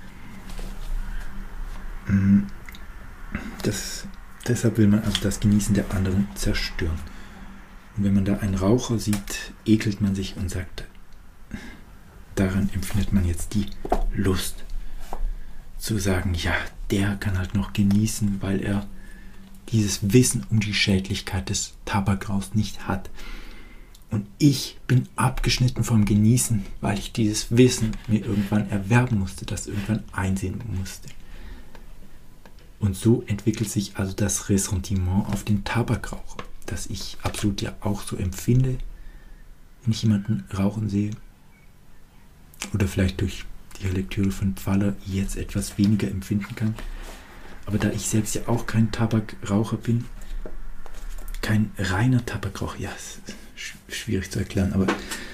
Das, deshalb will man also das Genießen der anderen zerstören. Und wenn man da einen Raucher sieht, ekelt man sich und sagt, daran empfindet man jetzt die Lust zu sagen, ja, der kann halt noch genießen, weil er dieses Wissen um die Schädlichkeit des Tabakrauchs nicht hat. Und ich bin abgeschnitten vom Genießen, weil ich dieses Wissen mir irgendwann erwerben musste, das irgendwann einsehen musste. Und so entwickelt sich also das Ressentiment auf den Tabakraucher, das ich absolut ja auch so empfinde, wenn ich jemanden rauchen sehe. Oder vielleicht durch die Lektüre von Pfaller jetzt etwas weniger empfinden kann. Aber da ich selbst ja auch kein Tabakraucher bin, kein reiner Tabakraucher, ja, ist schwierig zu erklären, aber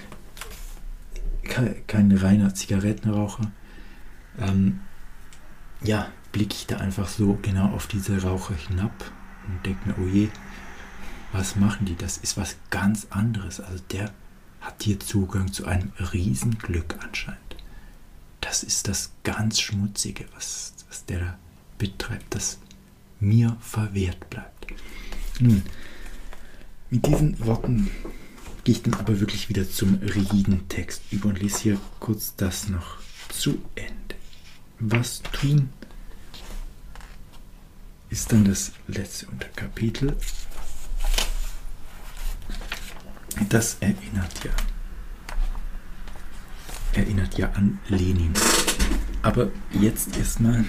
kein reiner Zigarettenraucher, ähm, ja, blicke ich da einfach so genau auf diese Raucher hinab und denke mir, oh je, was machen die? Das ist was ganz anderes. Also der hat hier Zugang zu einem Riesenglück anscheinend. Das ist das ganz Schmutzige, was, was der da betreibt, das mir verwehrt bleibt. Nun, mit diesen Worten gehe ich dann aber wirklich wieder zum rigiden Text über und lese hier kurz das noch zu Ende. Was tun ist dann das letzte Unterkapitel. Das erinnert ja, erinnert ja an Lenin. Aber jetzt erstmal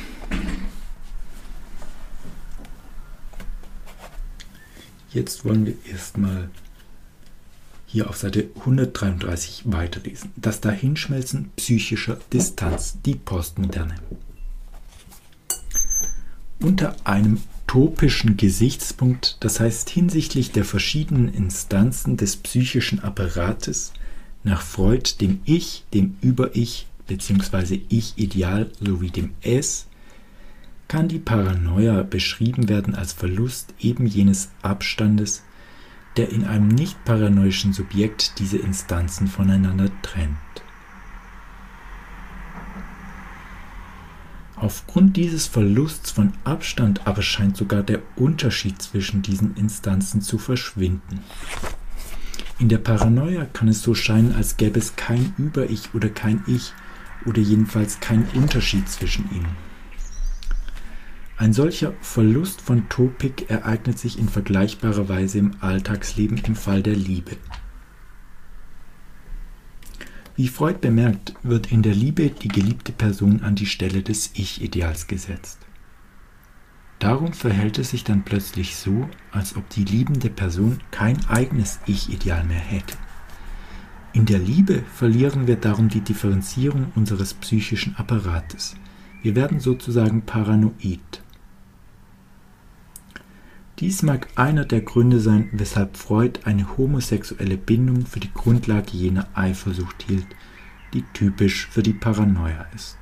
Jetzt wollen wir erstmal hier auf Seite hundertdreiunddreißig weiterlesen. Das Dahinschmelzen psychischer Distanz, die Postmoderne. Unter einem topischen Gesichtspunkt, das heißt hinsichtlich der verschiedenen Instanzen des psychischen Apparates, nach Freud dem Ich, dem Über-Ich bzw. Ich-Ideal sowie dem Es, kann die Paranoia beschrieben werden als Verlust eben jenes Abstandes, der in einem nicht paranoischen Subjekt diese Instanzen voneinander trennt. Aufgrund dieses Verlusts von Abstand aber scheint sogar der Unterschied zwischen diesen Instanzen zu verschwinden. In der Paranoia kann es so scheinen, als gäbe es kein Über-Ich oder kein Ich oder jedenfalls keinen Unterschied zwischen ihnen. Ein solcher Verlust von Topik ereignet sich in vergleichbarer Weise im Alltagsleben im Fall der Liebe. Wie Freud bemerkt, wird in der Liebe die geliebte Person an die Stelle des Ich-Ideals gesetzt. Darum verhält es sich dann plötzlich so, als ob die liebende Person kein eigenes Ich-Ideal mehr hätte. In der Liebe verlieren wir darum die Differenzierung unseres psychischen Apparates. Wir werden sozusagen paranoid. Dies mag einer der Gründe sein, weshalb Freud eine homosexuelle Bindung für die Grundlage jener Eifersucht hielt, die typisch für die Paranoia ist.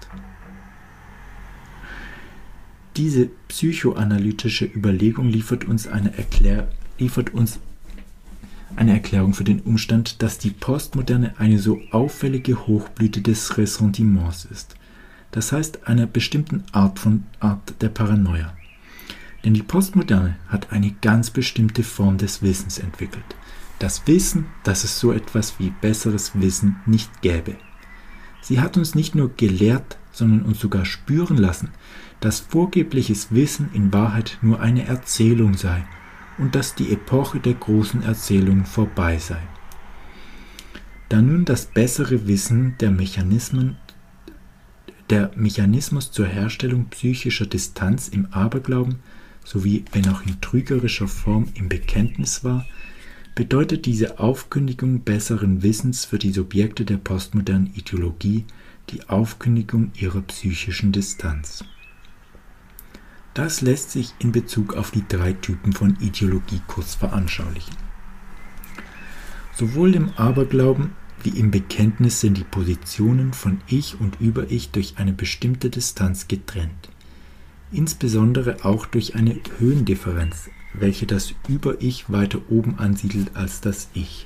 Diese psychoanalytische Überlegung liefert uns eine, Erklär- liefert uns eine Erklärung für den Umstand, dass die Postmoderne eine so auffällige Hochblüte des Ressentiments ist, das heißt einer bestimmten Art von Art der Paranoia. Denn die Postmoderne hat eine ganz bestimmte Form des Wissens entwickelt. Das Wissen, dass es so etwas wie besseres Wissen nicht gäbe. Sie hat uns nicht nur gelehrt, sondern uns sogar spüren lassen, dass vorgebliches Wissen in Wahrheit nur eine Erzählung sei und dass die Epoche der großen Erzählungen vorbei sei. Da nun das bessere Wissen der Mechanismen der Mechanismus zur Herstellung psychischer Distanz im Aberglauben sowie, wenn auch in trügerischer Form, im Bekenntnis war, bedeutet diese Aufkündigung besseren Wissens für die Subjekte der postmodernen Ideologie die Aufkündigung ihrer psychischen Distanz. Das lässt sich in Bezug auf die drei Typen von Ideologie kurz veranschaulichen. Sowohl dem Aberglauben wie im Bekenntnis sind die Positionen von Ich und Über-Ich durch eine bestimmte Distanz getrennt. Insbesondere auch durch eine Höhendifferenz, welche das Über-Ich weiter oben ansiedelt als das Ich.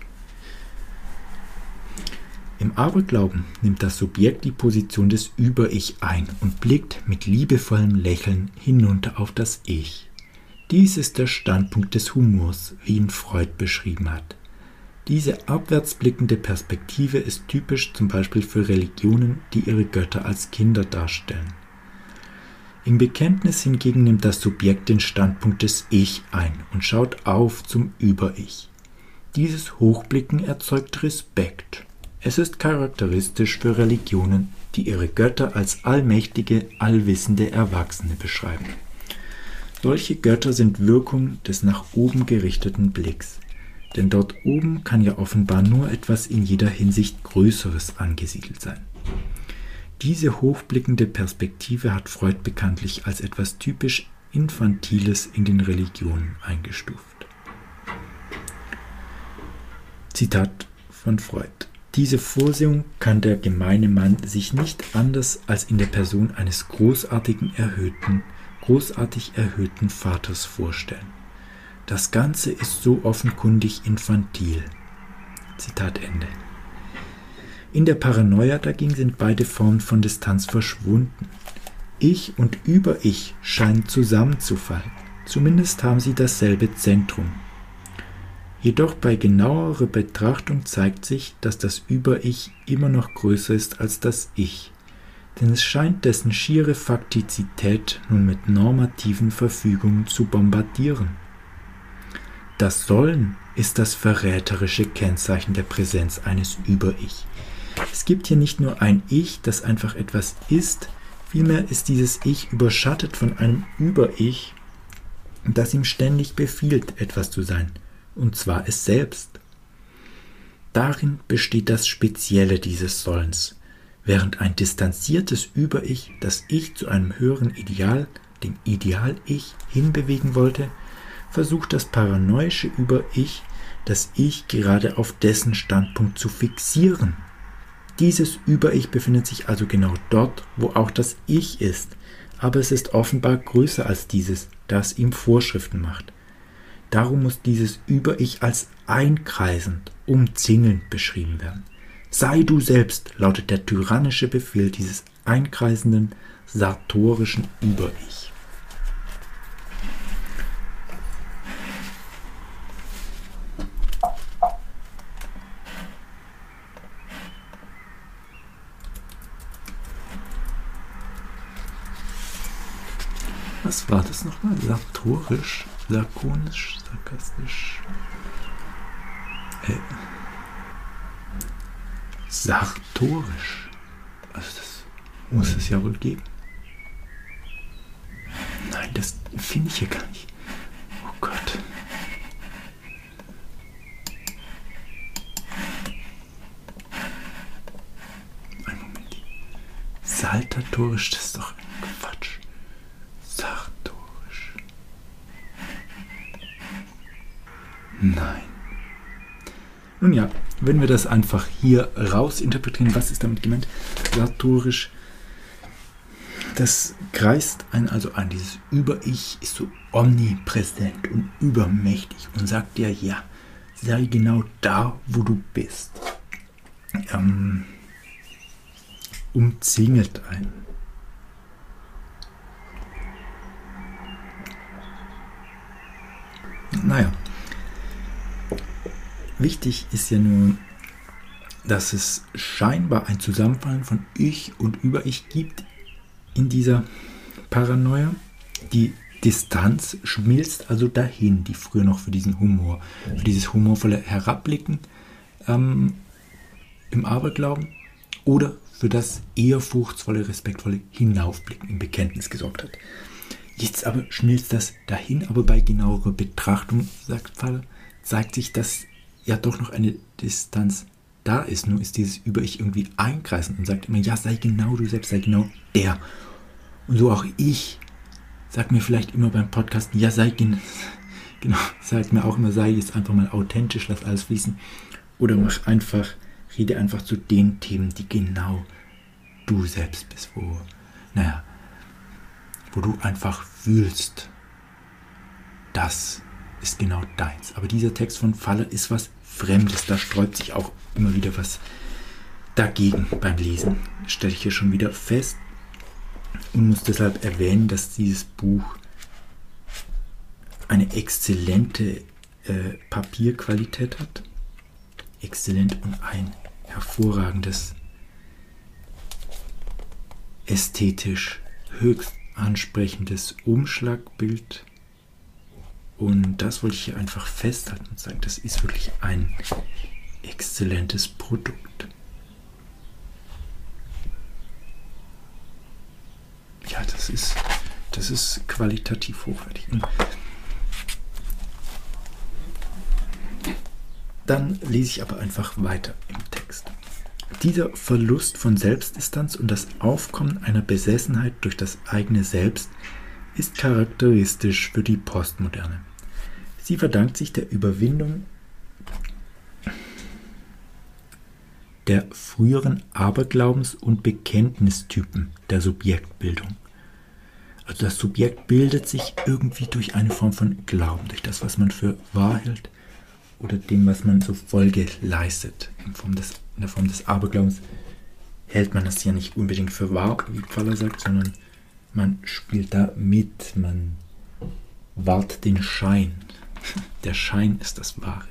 Im Aberglauben nimmt das Subjekt die Position des Über-Ich ein und blickt mit liebevollem Lächeln hinunter auf das Ich. Dies ist der Standpunkt des Humors, wie ihn Freud beschrieben hat. Diese abwärtsblickende Perspektive ist typisch zum Beispiel für Religionen, die ihre Götter als Kinder darstellen. Im Bekenntnis hingegen nimmt das Subjekt den Standpunkt des Ich ein und schaut auf zum Über-Ich. Dieses Hochblicken erzeugt Respekt. Es ist charakteristisch für Religionen, die ihre Götter als allmächtige, allwissende Erwachsene beschreiben. Solche Götter sind Wirkung des nach oben gerichteten Blicks. Denn dort oben kann ja offenbar nur etwas in jeder Hinsicht Größeres angesiedelt sein. Diese hochblickende Perspektive hat Freud bekanntlich als etwas typisch Infantiles in den Religionen eingestuft. Zitat von Freud: Diese Vorsehung kann der gemeine Mann sich nicht anders als in der Person eines großartigen erhöhten, großartig erhöhten Vaters vorstellen. Das Ganze ist so offenkundig infantil. Zitat Ende. In der Paranoia dagegen sind beide Formen von Distanz verschwunden. Ich und Über-Ich scheinen zusammenzufallen. Zumindest haben sie dasselbe Zentrum. Jedoch bei genauerer Betrachtung zeigt sich, dass das Über-Ich immer noch größer ist als das Ich. Denn es scheint dessen schiere Faktizität nun mit normativen Verfügungen zu bombardieren. Das Sollen ist das verräterische Kennzeichen der Präsenz eines Über-Ich. Es gibt hier nicht nur ein Ich, das einfach etwas ist, vielmehr ist dieses Ich überschattet von einem Über-Ich, das ihm ständig befiehlt, etwas zu sein, und zwar es selbst. Darin besteht das Spezielle dieses Sollens, während ein distanziertes Über-Ich das Ich zu einem höheren Ideal, dem Ideal-Ich, hinbewegen wollte, versucht das paranoische Über-Ich, das Ich gerade auf dessen Standpunkt zu fixieren. Dieses Über-Ich befindet sich also genau dort, wo auch das Ich ist, aber es ist offenbar größer als dieses, das ihm Vorschriften macht. Darum muss dieses Über-Ich als einkreisend, umzingelnd beschrieben werden. Sei du selbst, lautet der tyrannische Befehl dieses einkreisenden, sartorischen Über-Ich. Was war das nochmal? Sartorisch, lakonisch, sarkastisch. Äh, sartorisch. Also das muss es ja wohl geben. Nein, das finde ich hier gar nicht. Oh Gott. Ein Moment. Saltatorisch, das ist doch ein Quatsch. Sartorisch. Nein. Nun ja, wenn wir das einfach hier raus interpretieren, was ist damit gemeint? Sartorisch, das kreist einen also an. Dieses Über-Ich ist so omnipräsent und übermächtig und sagt dir, ja, sei genau da, wo du bist. Ähm, umzingelt einen. Naja, wichtig ist ja nur, dass es scheinbar ein Zusammenfallen von Ich und Über-Ich gibt in dieser Paranoia. Die Distanz schmilzt also dahin, die früher noch für diesen Humor, für dieses humorvolle Herabblicken ähm, im Aberglauben oder für das ehrfurchtsvolle, respektvolle Hinaufblicken im Bekenntnis gesorgt hat. Jetzt aber schmilzt das dahin, aber bei genauerer Betrachtung, sagt Pfaller, zeigt sich, dass ja doch noch eine Distanz da ist. Nur ist dieses Über-Ich irgendwie einkreisend und sagt immer, ja, sei genau du selbst, sei genau der. Und so auch ich. Sag mir vielleicht immer beim Podcasten, ja, sei gen genau, sag mir auch immer, sei jetzt einfach mal authentisch, lass alles fließen. Oder mach einfach rede einfach zu den Themen, die genau du selbst bist, wo, naja, wo du einfach fühlst, das ist genau deins. Aber dieser Text von Faller ist was Fremdes, da sträubt sich auch immer wieder was dagegen beim Lesen, stelle ich hier schon wieder fest und muss deshalb erwähnen, dass dieses Buch eine exzellente äh, Papierqualität hat, exzellent und ein hervorragendes, ästhetisch höchst ansprechendes Umschlagbild. Und das wollte ich hier einfach festhalten und sagen, das ist wirklich ein exzellentes Produkt. Ja, das ist, das ist qualitativ hochwertig. Und dann lese ich aber einfach weiter im Text. Dieser Verlust von Selbstdistanz und das Aufkommen einer Besessenheit durch das eigene Selbst ist charakteristisch für die Postmoderne. Sie verdankt sich der Überwindung der früheren Aberglaubens- und Bekenntnistypen der Subjektbildung. Also das Subjekt bildet sich irgendwie durch eine Form von Glauben, durch das, was man für wahr hält oder dem, was man so Folge leistet. In, Form des, in der Form des Aberglaubens hält man das ja nicht unbedingt für wahr, wie Faller sagt, sondern man spielt da mit, man wahrt den Schein. Der Schein ist das Wahre.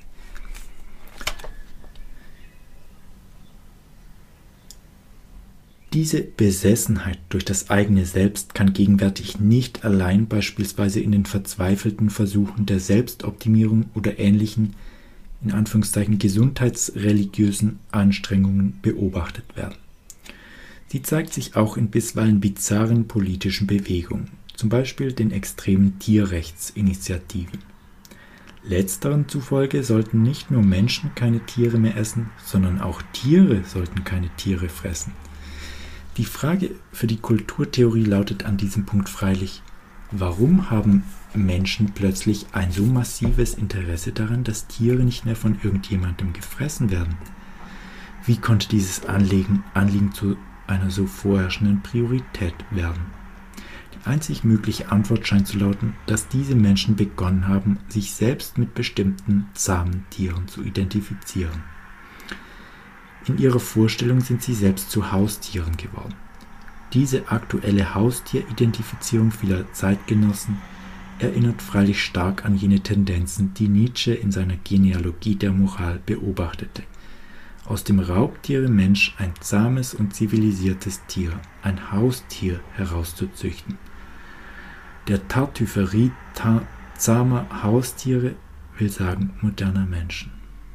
Diese Besessenheit durch das eigene Selbst kann gegenwärtig nicht allein beispielsweise in den verzweifelten Versuchen der Selbstoptimierung oder ähnlichen, in Anführungszeichen gesundheitsreligiösen Anstrengungen beobachtet werden. Sie zeigt sich auch in bisweilen bizarren politischen Bewegungen, zum Beispiel den extremen Tierrechtsinitiativen. Letzteren zufolge sollten nicht nur Menschen keine Tiere mehr essen, sondern auch Tiere sollten keine Tiere fressen. Die Frage für die Kulturtheorie lautet an diesem Punkt freilich, warum haben Menschen plötzlich ein so massives Interesse daran, dass Tiere nicht mehr von irgendjemandem gefressen werden? Wie konnte dieses Anliegen, Anliegen zu einer so vorherrschenden Priorität werden? Die einzig mögliche Antwort scheint zu lauten, dass diese Menschen begonnen haben, sich selbst mit bestimmten zahmen Tieren zu identifizieren. In ihrer Vorstellung sind sie selbst zu Haustieren geworden. Diese aktuelle Haustieridentifizierung vieler Zeitgenossen erinnert freilich stark an jene Tendenzen, die Nietzsche in seiner Genealogie der Moral beobachtete. Aus dem Raubtiere Mensch ein zahmes und zivilisiertes Tier, ein Haustier herauszuzüchten. Der Tartüfferie ta- zahmer Haustiere will sagen moderner Menschen.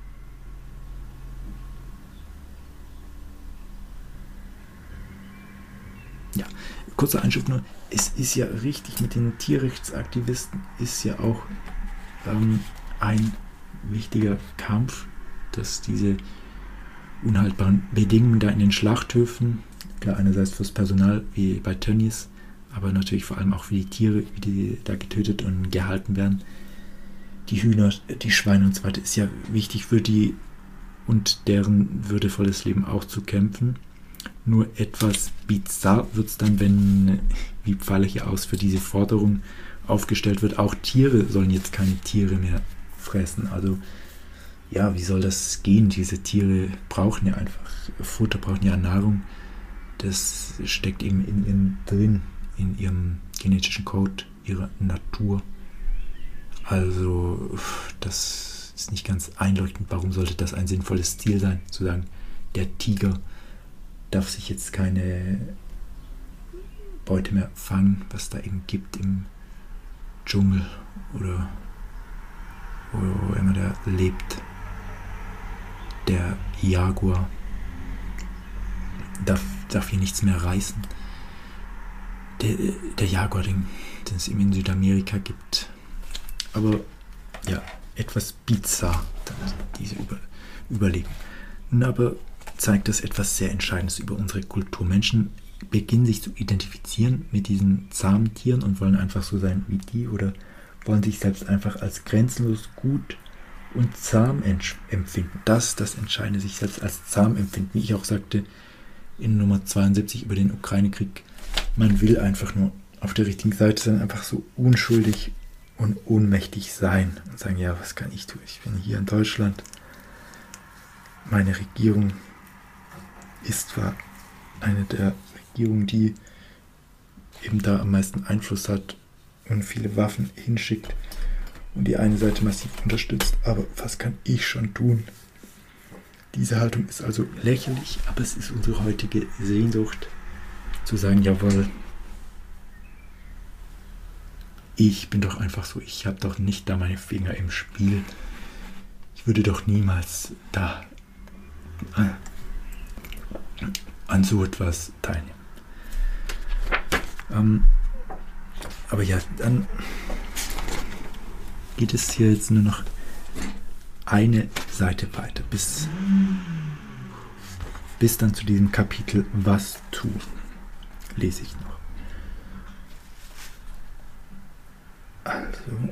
Ja, kurzer Einschub nur, es ist ja richtig, mit den Tierrechtsaktivisten ist ja auch ähm, ein wichtiger Kampf, dass diese unhaltbaren Bedingungen da in den Schlachthöfen, klar einerseits fürs Personal wie bei Tönnies, aber natürlich vor allem auch für die Tiere, wie die da getötet und gehalten werden, die Hühner, die Schweine und so weiter, ist ja wichtig für die und deren würdevolles Leben auch zu kämpfen. Nur etwas bizarr wird es dann, wenn, wie Pfaller hier aus, für diese Forderung aufgestellt wird, auch Tiere sollen jetzt keine Tiere mehr fressen. Also ja, wie soll das gehen? Diese Tiere brauchen ja einfach Futter, brauchen ja Nahrung. Das steckt eben in, in drin, in ihrem genetischen Code, ihrer Natur. Also das ist nicht ganz einleuchtend. Warum sollte das ein sinnvolles Ziel sein? Zu sagen, der Tiger darf sich jetzt keine Beute mehr fangen, was da eben gibt im Dschungel oder wo immer der lebt. Der Jaguar darf, darf hier nichts mehr reißen. Der, der Jaguar, den, den es eben in Südamerika gibt. Aber ja, etwas bizarr, diese Über, Überlegung. Nun aber zeigt das etwas sehr Entscheidendes über unsere Kultur. Menschen beginnen sich zu identifizieren mit diesen zahmen Tieren und wollen einfach so sein wie die oder wollen sich selbst einfach als grenzenlos gut und zahm empfinden. Das ist das Entscheidende, sich selbst als zahm empfinden. Wie ich auch sagte in Nummer zweiundsiebzig über den Ukraine-Krieg, man will einfach nur auf der richtigen Seite sein, einfach so unschuldig und ohnmächtig sein und sagen, ja, was kann ich tun? Ich bin hier in Deutschland, meine Regierung ist zwar eine der Regierungen, die eben da am meisten Einfluss hat und viele Waffen hinschickt und die eine Seite massiv unterstützt, aber was kann ich schon tun? Diese Haltung ist also lächerlich, aber es ist unsere heutige Sehnsucht, zu sagen, jawohl, ich bin doch einfach so, ich habe doch nicht da meine Finger im Spiel. Ich würde doch niemals da an so etwas teilnehmen. Ähm, aber ja, dann geht es hier jetzt nur noch eine Seite weiter, bis, bis dann zu diesem Kapitel Was tun, lese ich noch. Also,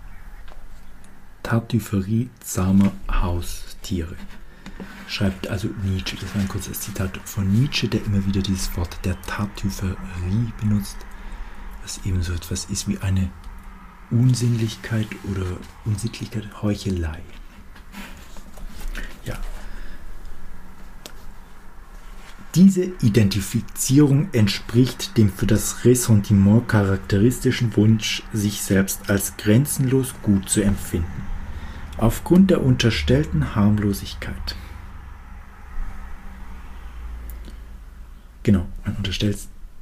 Tartüfferie zahmer Haustiere. Schreibt also Nietzsche, das war ein kurzes Zitat von Nietzsche, der immer wieder dieses Wort der Tartüfferie benutzt, was eben so etwas ist wie eine Unsinnlichkeit oder Unsittlichkeit, Heuchelei. Ja. Diese Identifizierung entspricht dem für das Ressentiment charakteristischen Wunsch, sich selbst als grenzenlos gut zu empfinden, aufgrund der unterstellten Harmlosigkeit. Genau, man unterstellt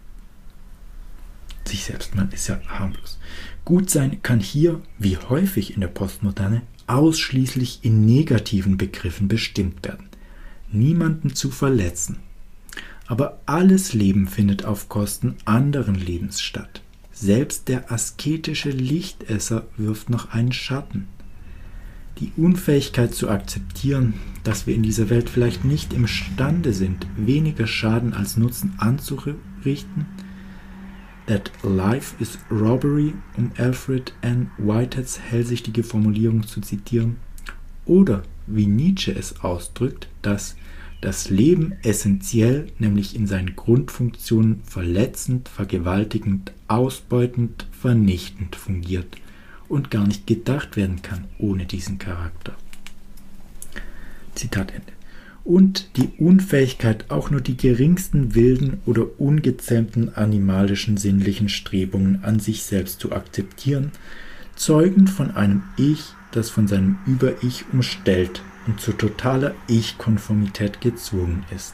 sich selbst, man ist ja harmlos. Gutsein kann hier, wie häufig in der Postmoderne, ausschließlich in negativen Begriffen bestimmt werden. Niemanden zu verletzen. Aber alles Leben findet auf Kosten anderen Lebens statt. Selbst der asketische Lichtesser wirft noch einen Schatten. Die Unfähigkeit zu akzeptieren, dass wir in dieser Welt vielleicht nicht imstande sind, weniger Schaden als Nutzen anzurichten, that life is robbery, um Alfred N. Whiteheads hellsichtige Formulierung zu zitieren, oder wie Nietzsche es ausdrückt, dass das Leben essentiell, nämlich in seinen Grundfunktionen verletzend, vergewaltigend, ausbeutend, vernichtend fungiert und gar nicht gedacht werden kann ohne diesen Charakter. Zitat Ende. Und die Unfähigkeit, auch nur die geringsten wilden oder ungezähmten animalischen sinnlichen Strebungen an sich selbst zu akzeptieren, zeugen von einem Ich, das von seinem Über-Ich umstellt und zu totaler Ich-Konformität gezwungen ist.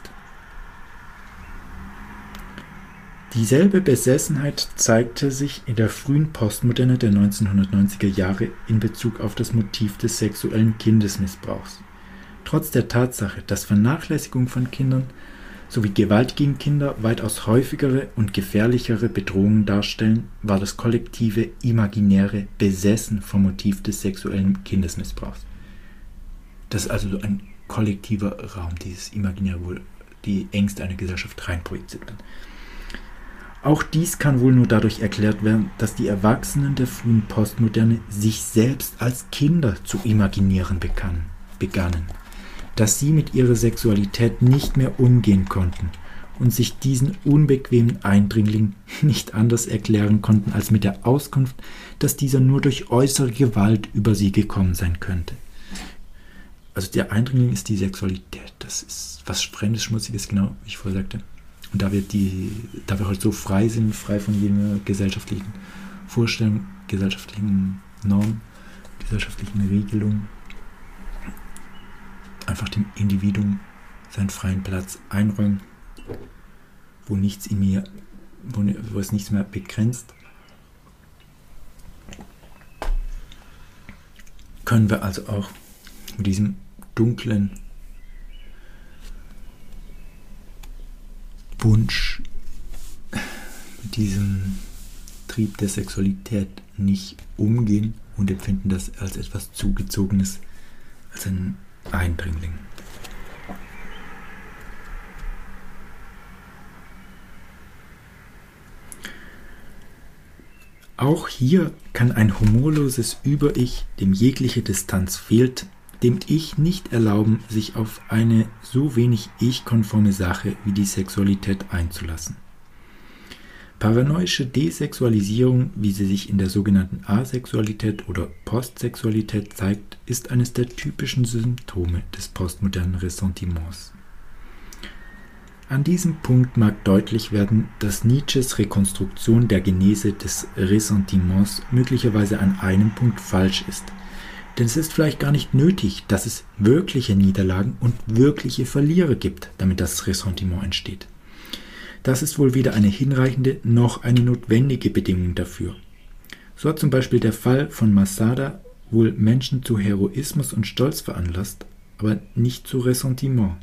Dieselbe Besessenheit zeigte sich in der frühen Postmoderne der neunzehnhundertneunziger Jahre in Bezug auf das Motiv des sexuellen Kindesmissbrauchs. Trotz der Tatsache, dass Vernachlässigung von Kindern sowie Gewalt gegen Kinder weitaus häufigere und gefährlichere Bedrohungen darstellen, war das kollektive Imaginäre besessen vom Motiv des sexuellen Kindesmissbrauchs. Das ist also so ein kollektiver Raum, dieses Imaginäre, wo die Ängste einer Gesellschaft reinprojiziert werden. Auch dies kann wohl nur dadurch erklärt werden, dass die Erwachsenen der frühen Postmoderne sich selbst als Kinder zu imaginieren begannen, begannen, dass sie mit ihrer Sexualität nicht mehr umgehen konnten und sich diesen unbequemen Eindringling nicht anders erklären konnten als mit der Auskunft, dass dieser nur durch äußere Gewalt über sie gekommen sein könnte. Also der Eindringling ist die Sexualität, das ist was Fremdes, Schmutziges, genau wie ich vorher sagte. Und da wir, die, da wir halt so frei sind, frei von jeder gesellschaftlichen Vorstellung, gesellschaftlichen Norm, gesellschaftlichen Regelung, einfach dem Individuum seinen freien Platz einräumen, wo nichts in mir, wo, wo es nichts mehr begrenzt, können wir also auch mit diesem dunklen Wunsch, mit diesem Trieb der Sexualität nicht umgehen und empfinden das als etwas Zugezogenes, als ein Eindringling. Auch hier kann ein humorloses Über-Ich, dem jegliche Distanz fehlt, dem Ich nicht erlauben, sich auf eine so wenig ich-konforme Sache wie die Sexualität einzulassen. Paranoische Desexualisierung, wie sie sich in der sogenannten Asexualität oder Postsexualität zeigt, ist eines der typischen Symptome des postmodernen Ressentiments. An diesem Punkt mag deutlich werden, dass Nietzsches Rekonstruktion der Genese des Ressentiments möglicherweise an einem Punkt falsch ist. Denn es ist vielleicht gar nicht nötig, dass es wirkliche Niederlagen und wirkliche Verlierer gibt, damit das Ressentiment entsteht. Das ist wohl weder eine hinreichende noch eine notwendige Bedingung dafür. So hat zum Beispiel der Fall von Masada wohl Menschen zu Heroismus und Stolz veranlasst, aber nicht zu Ressentiment.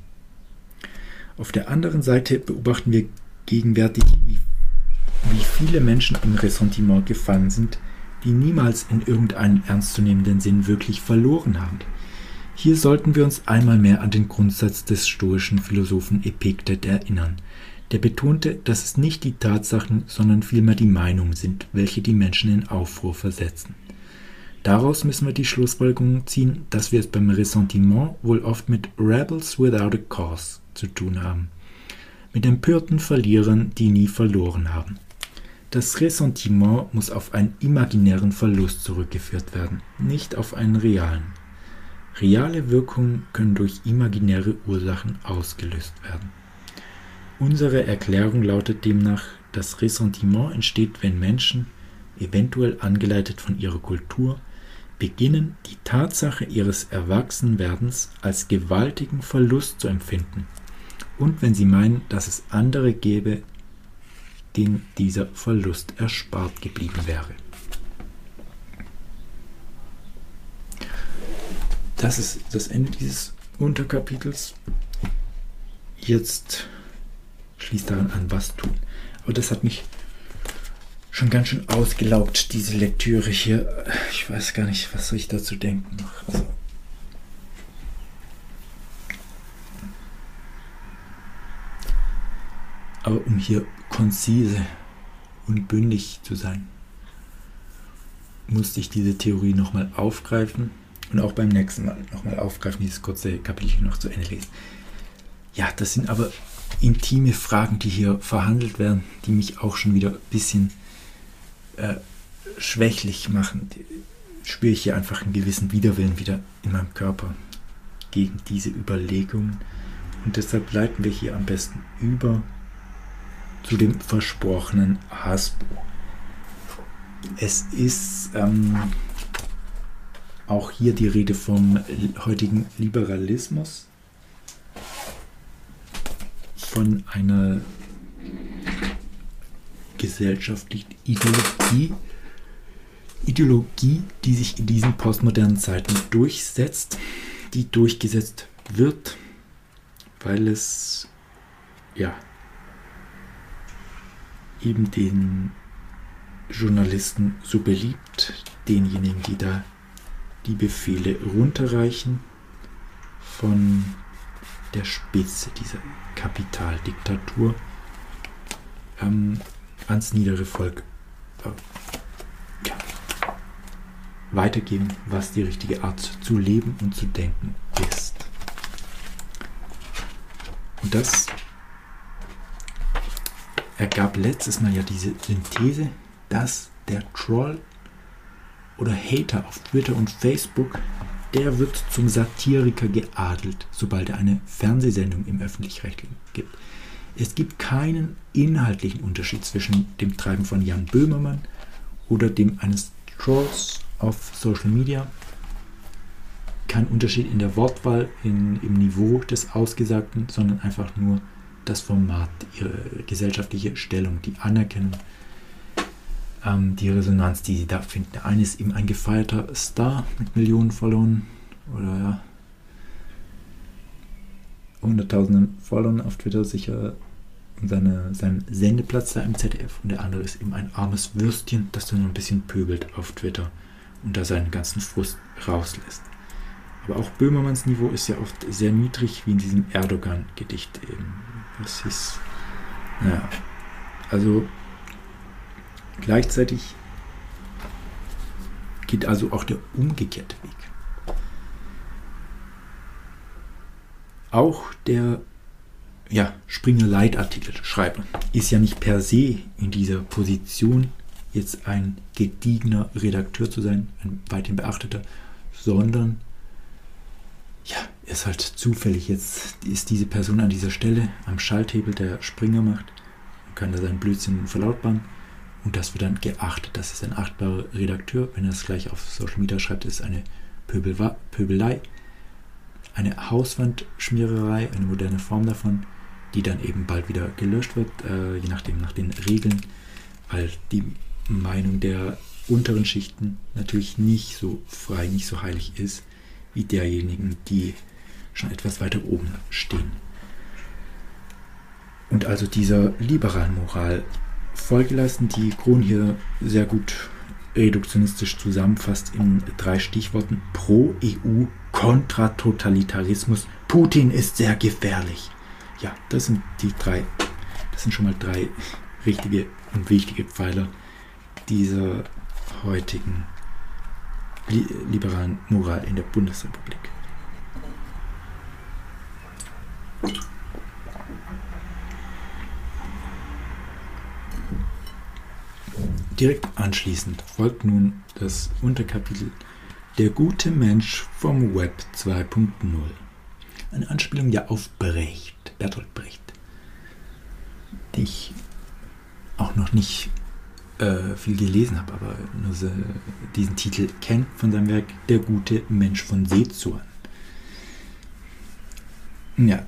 Auf der anderen Seite beobachten wir gegenwärtig, wie, wie viele Menschen im Ressentiment gefangen sind, die niemals in irgendeinem ernstzunehmenden Sinn wirklich verloren haben. Hier sollten wir uns einmal mehr an den Grundsatz des stoischen Philosophen Epiktet erinnern. Der betonte, dass es nicht die Tatsachen, sondern vielmehr die Meinungen sind, welche die Menschen in Aufruhr versetzen. Daraus müssen wir die Schlussfolgerung ziehen, dass wir es beim Ressentiment wohl oft mit Rebels without a cause zu tun haben, mit empörten Verlierern, die nie verloren haben. Das Ressentiment muss auf einen imaginären Verlust zurückgeführt werden, nicht auf einen realen. Reale Wirkungen können durch imaginäre Ursachen ausgelöst werden. Unsere Erklärung lautet demnach, das Ressentiment entsteht, wenn Menschen, eventuell angeleitet von ihrer Kultur, beginnen, die Tatsache ihres Erwachsenwerdens als gewaltigen Verlust zu empfinden und wenn sie meinen, dass es andere gäbe, denen dieser Verlust erspart geblieben wäre. Das ist das Ende dieses Unterkapitels. Jetzt schließt daran an, was tun. Aber das hat mich schon ganz schön ausgelaugt, diese Lektüre hier. Ich weiß gar nicht, was soll ich dazu denken noch. Also aber um hier konzise und bündig zu sein, musste ich diese Theorie nochmal aufgreifen und auch beim nächsten Mal nochmal aufgreifen, dieses kurze Kapitel noch zu Ende lesen. Ja, das sind aber intime Fragen, die hier verhandelt werden, die mich auch schon wieder ein bisschen äh, schwächlich machen. Die spüre ich hier einfach einen gewissen Widerwillen wieder in meinem Körper gegen diese Überlegungen. Und deshalb leiten wir hier am besten über zu dem versprochenen Hassbuch. Es ist ähm, auch hier die Rede vom heutigen Liberalismus, von einer gesellschaftlichen Ideologie, Ideologie, die sich in diesen postmodernen Zeiten durchsetzt, die durchgesetzt wird, weil es ja eben den Journalisten so beliebt, denjenigen, die da die Befehle runterreichen von der Spitze dieser Kapitaldiktatur ähm, ans niedere Volk äh, ja, weitergeben, was die richtige Art zu leben und zu denken ist. Und das ergab letztes Mal ja diese Synthese, dass der Troll oder Hater auf Twitter und Facebook, der wird zum Satiriker geadelt, sobald er eine Fernsehsendung im Öffentlich-Rechtlichen gibt. Es gibt keinen inhaltlichen Unterschied zwischen dem Treiben von Jan Böhmermann oder dem eines Trolls auf Social Media. Kein Unterschied in der Wortwahl, in, im Niveau des Ausgesagten, sondern einfach nur das Format, ihre gesellschaftliche Stellung, die Anerkennung, ähm, die Resonanz, die sie da finden. Der eine ist eben ein gefeierter Star mit Millionen Followern oder ja, hunderttausenden Followern auf Twitter, sicher seine, seinen Sendeplatz da im Z D F, und der andere ist eben ein armes Würstchen, das dann ein bisschen pöbelt auf Twitter und da seinen ganzen Frust rauslässt. Aber auch Böhmermanns Niveau ist ja oft sehr niedrig, wie in diesem Erdogan-Gedicht eben. Das ist, naja, also gleichzeitig geht also auch der umgekehrte Weg. Auch der ja, Springer-Leitartikelschreiber ist ja nicht per se in dieser Position, jetzt ein gediegener Redakteur zu sein, ein weithin beachteter, sondern ja, ist halt zufällig, jetzt ist diese Person an dieser Stelle am Schalthebel, der Springer macht, und kann da seinen Blödsinn verlautbaren und das wird dann geachtet. Das ist ein achtbarer Redakteur. Wenn er es gleich auf Social Media schreibt, ist eine Pöbel- Pöbelei, eine Hauswandschmiererei, eine moderne Form davon, die dann eben bald wieder gelöscht wird, äh, je nachdem nach den Regeln, weil die Meinung der unteren Schichten natürlich nicht so frei, nicht so heilig ist, wie derjenigen, die schon etwas weiter oben stehen. Und also dieser liberalen Moral Folge leisten, die Kron hier sehr gut reduktionistisch zusammenfasst in drei Stichworten: Pro-E U, Kontra-Totalitarismus, Putin ist sehr gefährlich. Ja, das sind die drei, das sind schon mal drei richtige und wichtige Pfeiler dieser heutigen li- liberalen Moral in der Bundesrepublik. Direkt anschließend folgt nun das Unterkapitel Der gute Mensch vom Web zwei Punkt null. Eine Anspielung ja auf Brecht, Bertolt Brecht, den ich auch noch nicht äh, viel gelesen habe, aber nur so diesen Titel kennt von seinem Werk Der gute Mensch von Sezuan. Ja.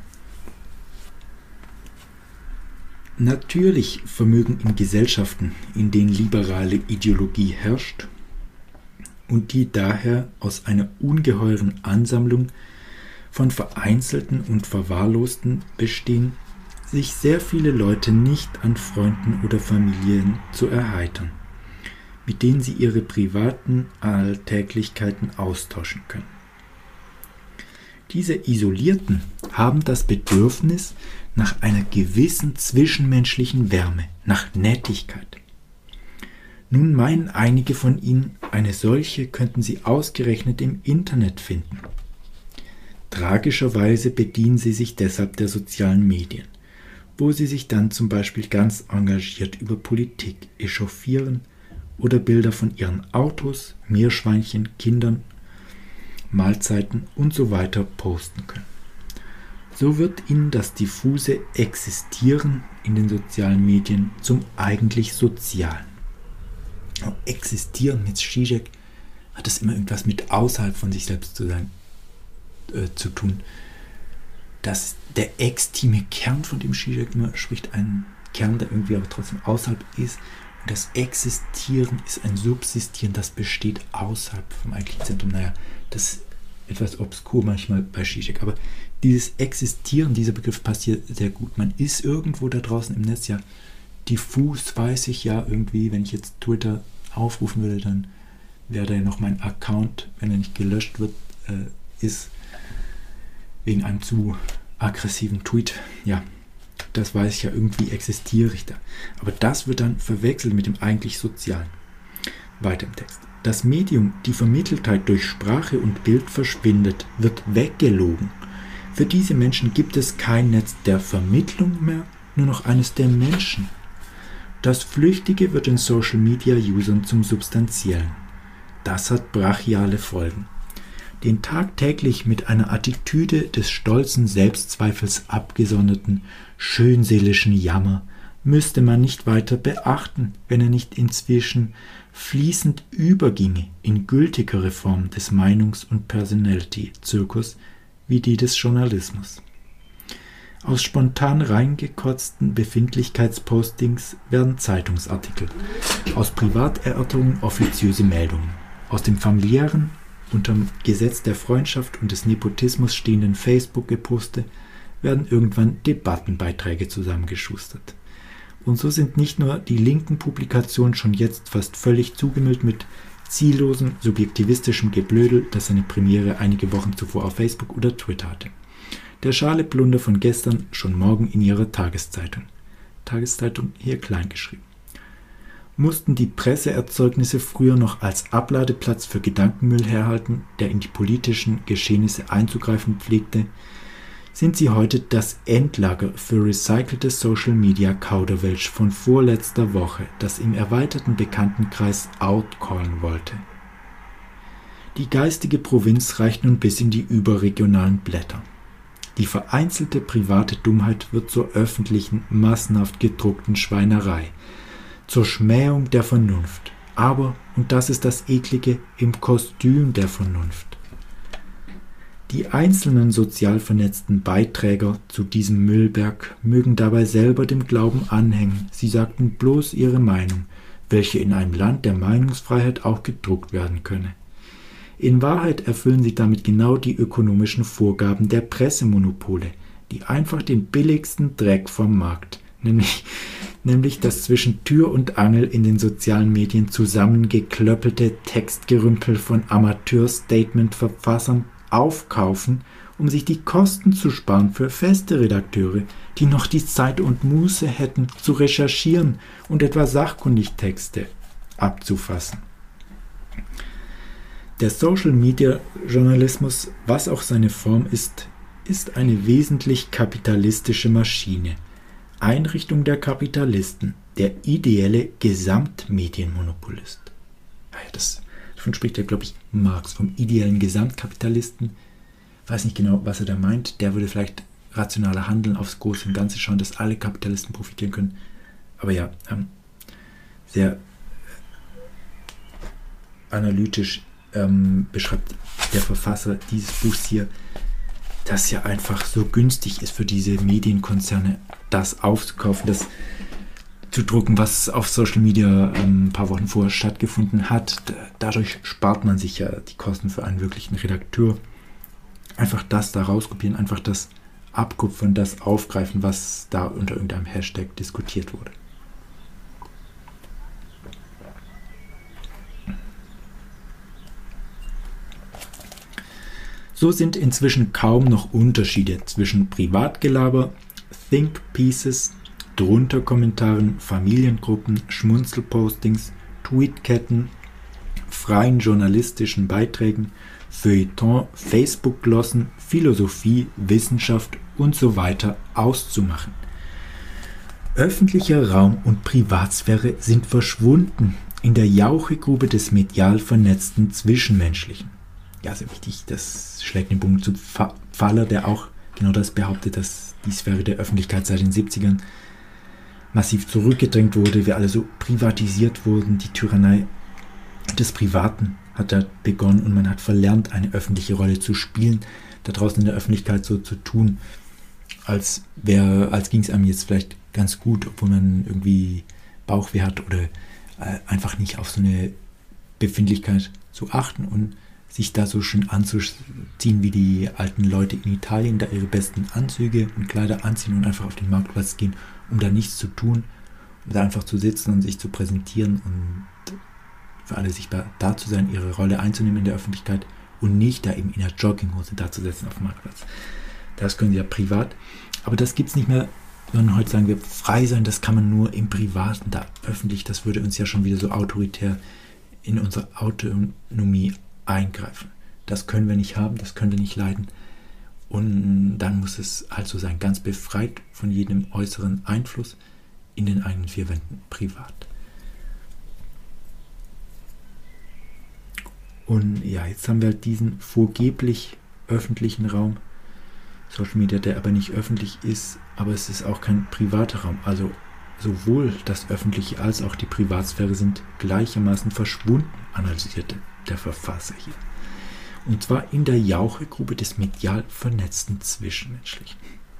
Natürlich vermögen in Gesellschaften, in denen liberale Ideologie herrscht und die daher aus einer ungeheuren Ansammlung von Vereinzelten und Verwahrlosten bestehen, sich sehr viele Leute nicht an Freunden oder Familien zu erheitern, mit denen sie ihre privaten Alltäglichkeiten austauschen können. Diese Isolierten haben das Bedürfnis nach einer gewissen zwischenmenschlichen Wärme, nach Nettigkeit. Nun meinen einige von ihnen, eine solche könnten sie ausgerechnet im Internet finden. Tragischerweise bedienen sie sich deshalb der sozialen Medien, wo sie sich dann zum Beispiel ganz engagiert über Politik echauffieren oder Bilder von ihren Autos, Meerschweinchen, Kindern, Mahlzeiten und so weiter posten können. So wird ihnen das diffuse Existieren in den sozialen Medien zum eigentlich Sozialen. Und Existieren mit Zizek hat das immer irgendwas mit außerhalb von sich selbst zu sein, äh, zu tun. Das, der extime Kern, von dem Zizek immer spricht, ein Kern, der irgendwie aber trotzdem außerhalb ist. Und das Existieren ist ein Subsistieren, das besteht außerhalb vom eigentlichen Zentrum. Naja, das ist etwas obskur manchmal bei Zizek, aber dieses Existieren, dieser Begriff passt hier sehr gut. Man ist irgendwo da draußen im Netz, ja, diffus weiß ich ja irgendwie, wenn ich jetzt Twitter aufrufen würde, dann wäre da ja noch mein Account, wenn er nicht gelöscht wird, äh, ist, wegen einem zu aggressiven Tweet. Ja, das weiß ich ja, irgendwie existiere ich da. Aber das wird dann verwechselt mit dem eigentlich Sozialen. Weiter im Text. Das Medium, die Vermitteltheit durch Sprache und Bild verschwindet, wird weggelogen. Für diese Menschen gibt es kein Netz der Vermittlung mehr, nur noch eines der Menschen. Das Flüchtige wird den Social-Media-Usern zum Substanziellen. Das hat brachiale Folgen. Den tagtäglich mit einer Attitüde des stolzen Selbstzweifels abgesonderten, schönseelischen Jammer müsste man nicht weiter beachten, wenn er nicht inzwischen fließend überginge in gültigere Form des Meinungs- und Personality-Zirkus wie die des Journalismus. Aus spontan reingekotzten Befindlichkeitspostings werden Zeitungsartikel, aus Privaterörterungen offiziöse Meldungen, aus dem familiären, unterm Gesetz der Freundschaft und des Nepotismus stehenden Facebook-Geposte werden irgendwann Debattenbeiträge zusammengeschustert. Und so sind nicht nur die linken Publikationen schon jetzt fast völlig zugemüllt mit ziellosem, subjektivistischem Geblödel, das seine Premiere einige Wochen zuvor auf Facebook oder Twitter hatte. Der schale Plunder von gestern schon morgen in ihrer Tageszeitung. Tageszeitung hier klein geschrieben. Mussten die Presseerzeugnisse früher noch als Abladeplatz für Gedankenmüll herhalten, der in die politischen Geschehnisse einzugreifen pflegte, sind sie heute das Endlager für recycelte Social-Media-Kauderwelsch von vorletzter Woche, das im erweiterten Bekanntenkreis outcallen wollte. Die geistige Provinz reicht nun bis in die überregionalen Blätter. Die vereinzelte private Dummheit wird zur öffentlichen, massenhaft gedruckten Schweinerei, zur Schmähung der Vernunft, aber, und das ist das Eklige, im Kostüm der Vernunft. Die einzelnen sozial vernetzten Beiträger zu diesem Müllberg mögen dabei selber dem Glauben anhängen, sie sagten bloß ihre Meinung, welche in einem Land der Meinungsfreiheit auch gedruckt werden könne. In Wahrheit erfüllen sie damit genau die ökonomischen Vorgaben der Pressemonopole, die einfach den billigsten Dreck vom Markt, nämlich, nämlich das zwischen Tür und Angel in den sozialen Medien zusammengeklöppelte Textgerümpel von Amateur-Statement-Verfassern aufkaufen, um sich die Kosten zu sparen für feste Redakteure, die noch die Zeit und Muße hätten, zu recherchieren und etwa sachkundig Texte abzufassen. Der Social-Media-Journalismus, was auch seine Form ist, ist eine wesentlich kapitalistische Maschine. Einrichtung der Kapitalisten, der ideelle Gesamtmedienmonopolist. Das, davon spricht ja, glaube ich, Marx, vom ideellen Gesamtkapitalisten. Ich weiß nicht genau, was er da meint. Der würde vielleicht rationaler handeln, aufs Große und Ganze schauen, dass alle Kapitalisten profitieren können. Aber ja, ähm, sehr analytisch ähm, beschreibt der Verfasser dieses Buchs hier, dass ja einfach so günstig ist für diese Medienkonzerne, das aufzukaufen, das zu drucken, was auf Social Media ähm, ein paar Wochen vorher stattgefunden hat. Da, dadurch spart man sich ja die Kosten für einen wirklichen Redakteur. Einfach das da rauskopieren, einfach das abkupfern, das aufgreifen, was da unter irgendeinem Hashtag diskutiert wurde. So sind inzwischen kaum noch Unterschiede zwischen Privatgelaber, Think Pieces, Drunter-Kommentaren, Familiengruppen, Schmunzelpostings, Tweetketten, freien journalistischen Beiträgen, Feuilleton, Facebook-Glossen, Philosophie, Wissenschaft und so weiter auszumachen. Öffentlicher Raum und Privatsphäre sind verschwunden in der Jauchegrube des medial vernetzten Zwischenmenschlichen. Ja, sehr wichtig, das schlägt den Bogen zu Pfaller, der auch genau das behauptet, dass die Sphäre der Öffentlichkeit seit den siebzigern massiv zurückgedrängt wurde, wir alle so privatisiert wurden, die Tyrannei des Privaten hat da begonnen und man hat verlernt, eine öffentliche Rolle zu spielen, da draußen in der Öffentlichkeit so zu tun, als, als ging es einem jetzt vielleicht ganz gut, obwohl man irgendwie Bauchweh hat oder äh, einfach nicht auf so eine Befindlichkeit zu achten und sich da so schön anzuziehen wie die alten Leute in Italien, da ihre besten Anzüge und Kleider anziehen und einfach auf den Marktplatz gehen, um da nichts zu tun, um da einfach zu sitzen und sich zu präsentieren und für alle sichtbar da zu sein, ihre Rolle einzunehmen in der Öffentlichkeit und nicht da eben in der Jogginghose da zu sitzen auf dem Marktplatz. Das können sie ja privat, aber das gibt es nicht mehr, sondern heute sagen wir, frei sein, das kann man nur im Privaten, da öffentlich, das würde uns ja schon wieder so autoritär in unsere Autonomie eingreifen. Das können wir nicht haben, das können wir nicht leiden. Und dann muss es halt so sein, ganz befreit von jedem äußeren Einfluss in den eigenen vier Wänden, privat. Und ja, jetzt haben wir halt diesen vorgeblich öffentlichen Raum, Social Media, der aber nicht öffentlich ist, aber es ist auch kein privater Raum. Also sowohl das Öffentliche als auch die Privatsphäre sind gleichermaßen verschwunden, analysierte der Verfasser hier. Und zwar in der Jauchegrube des medial vernetzten Zwischenmenschlichen.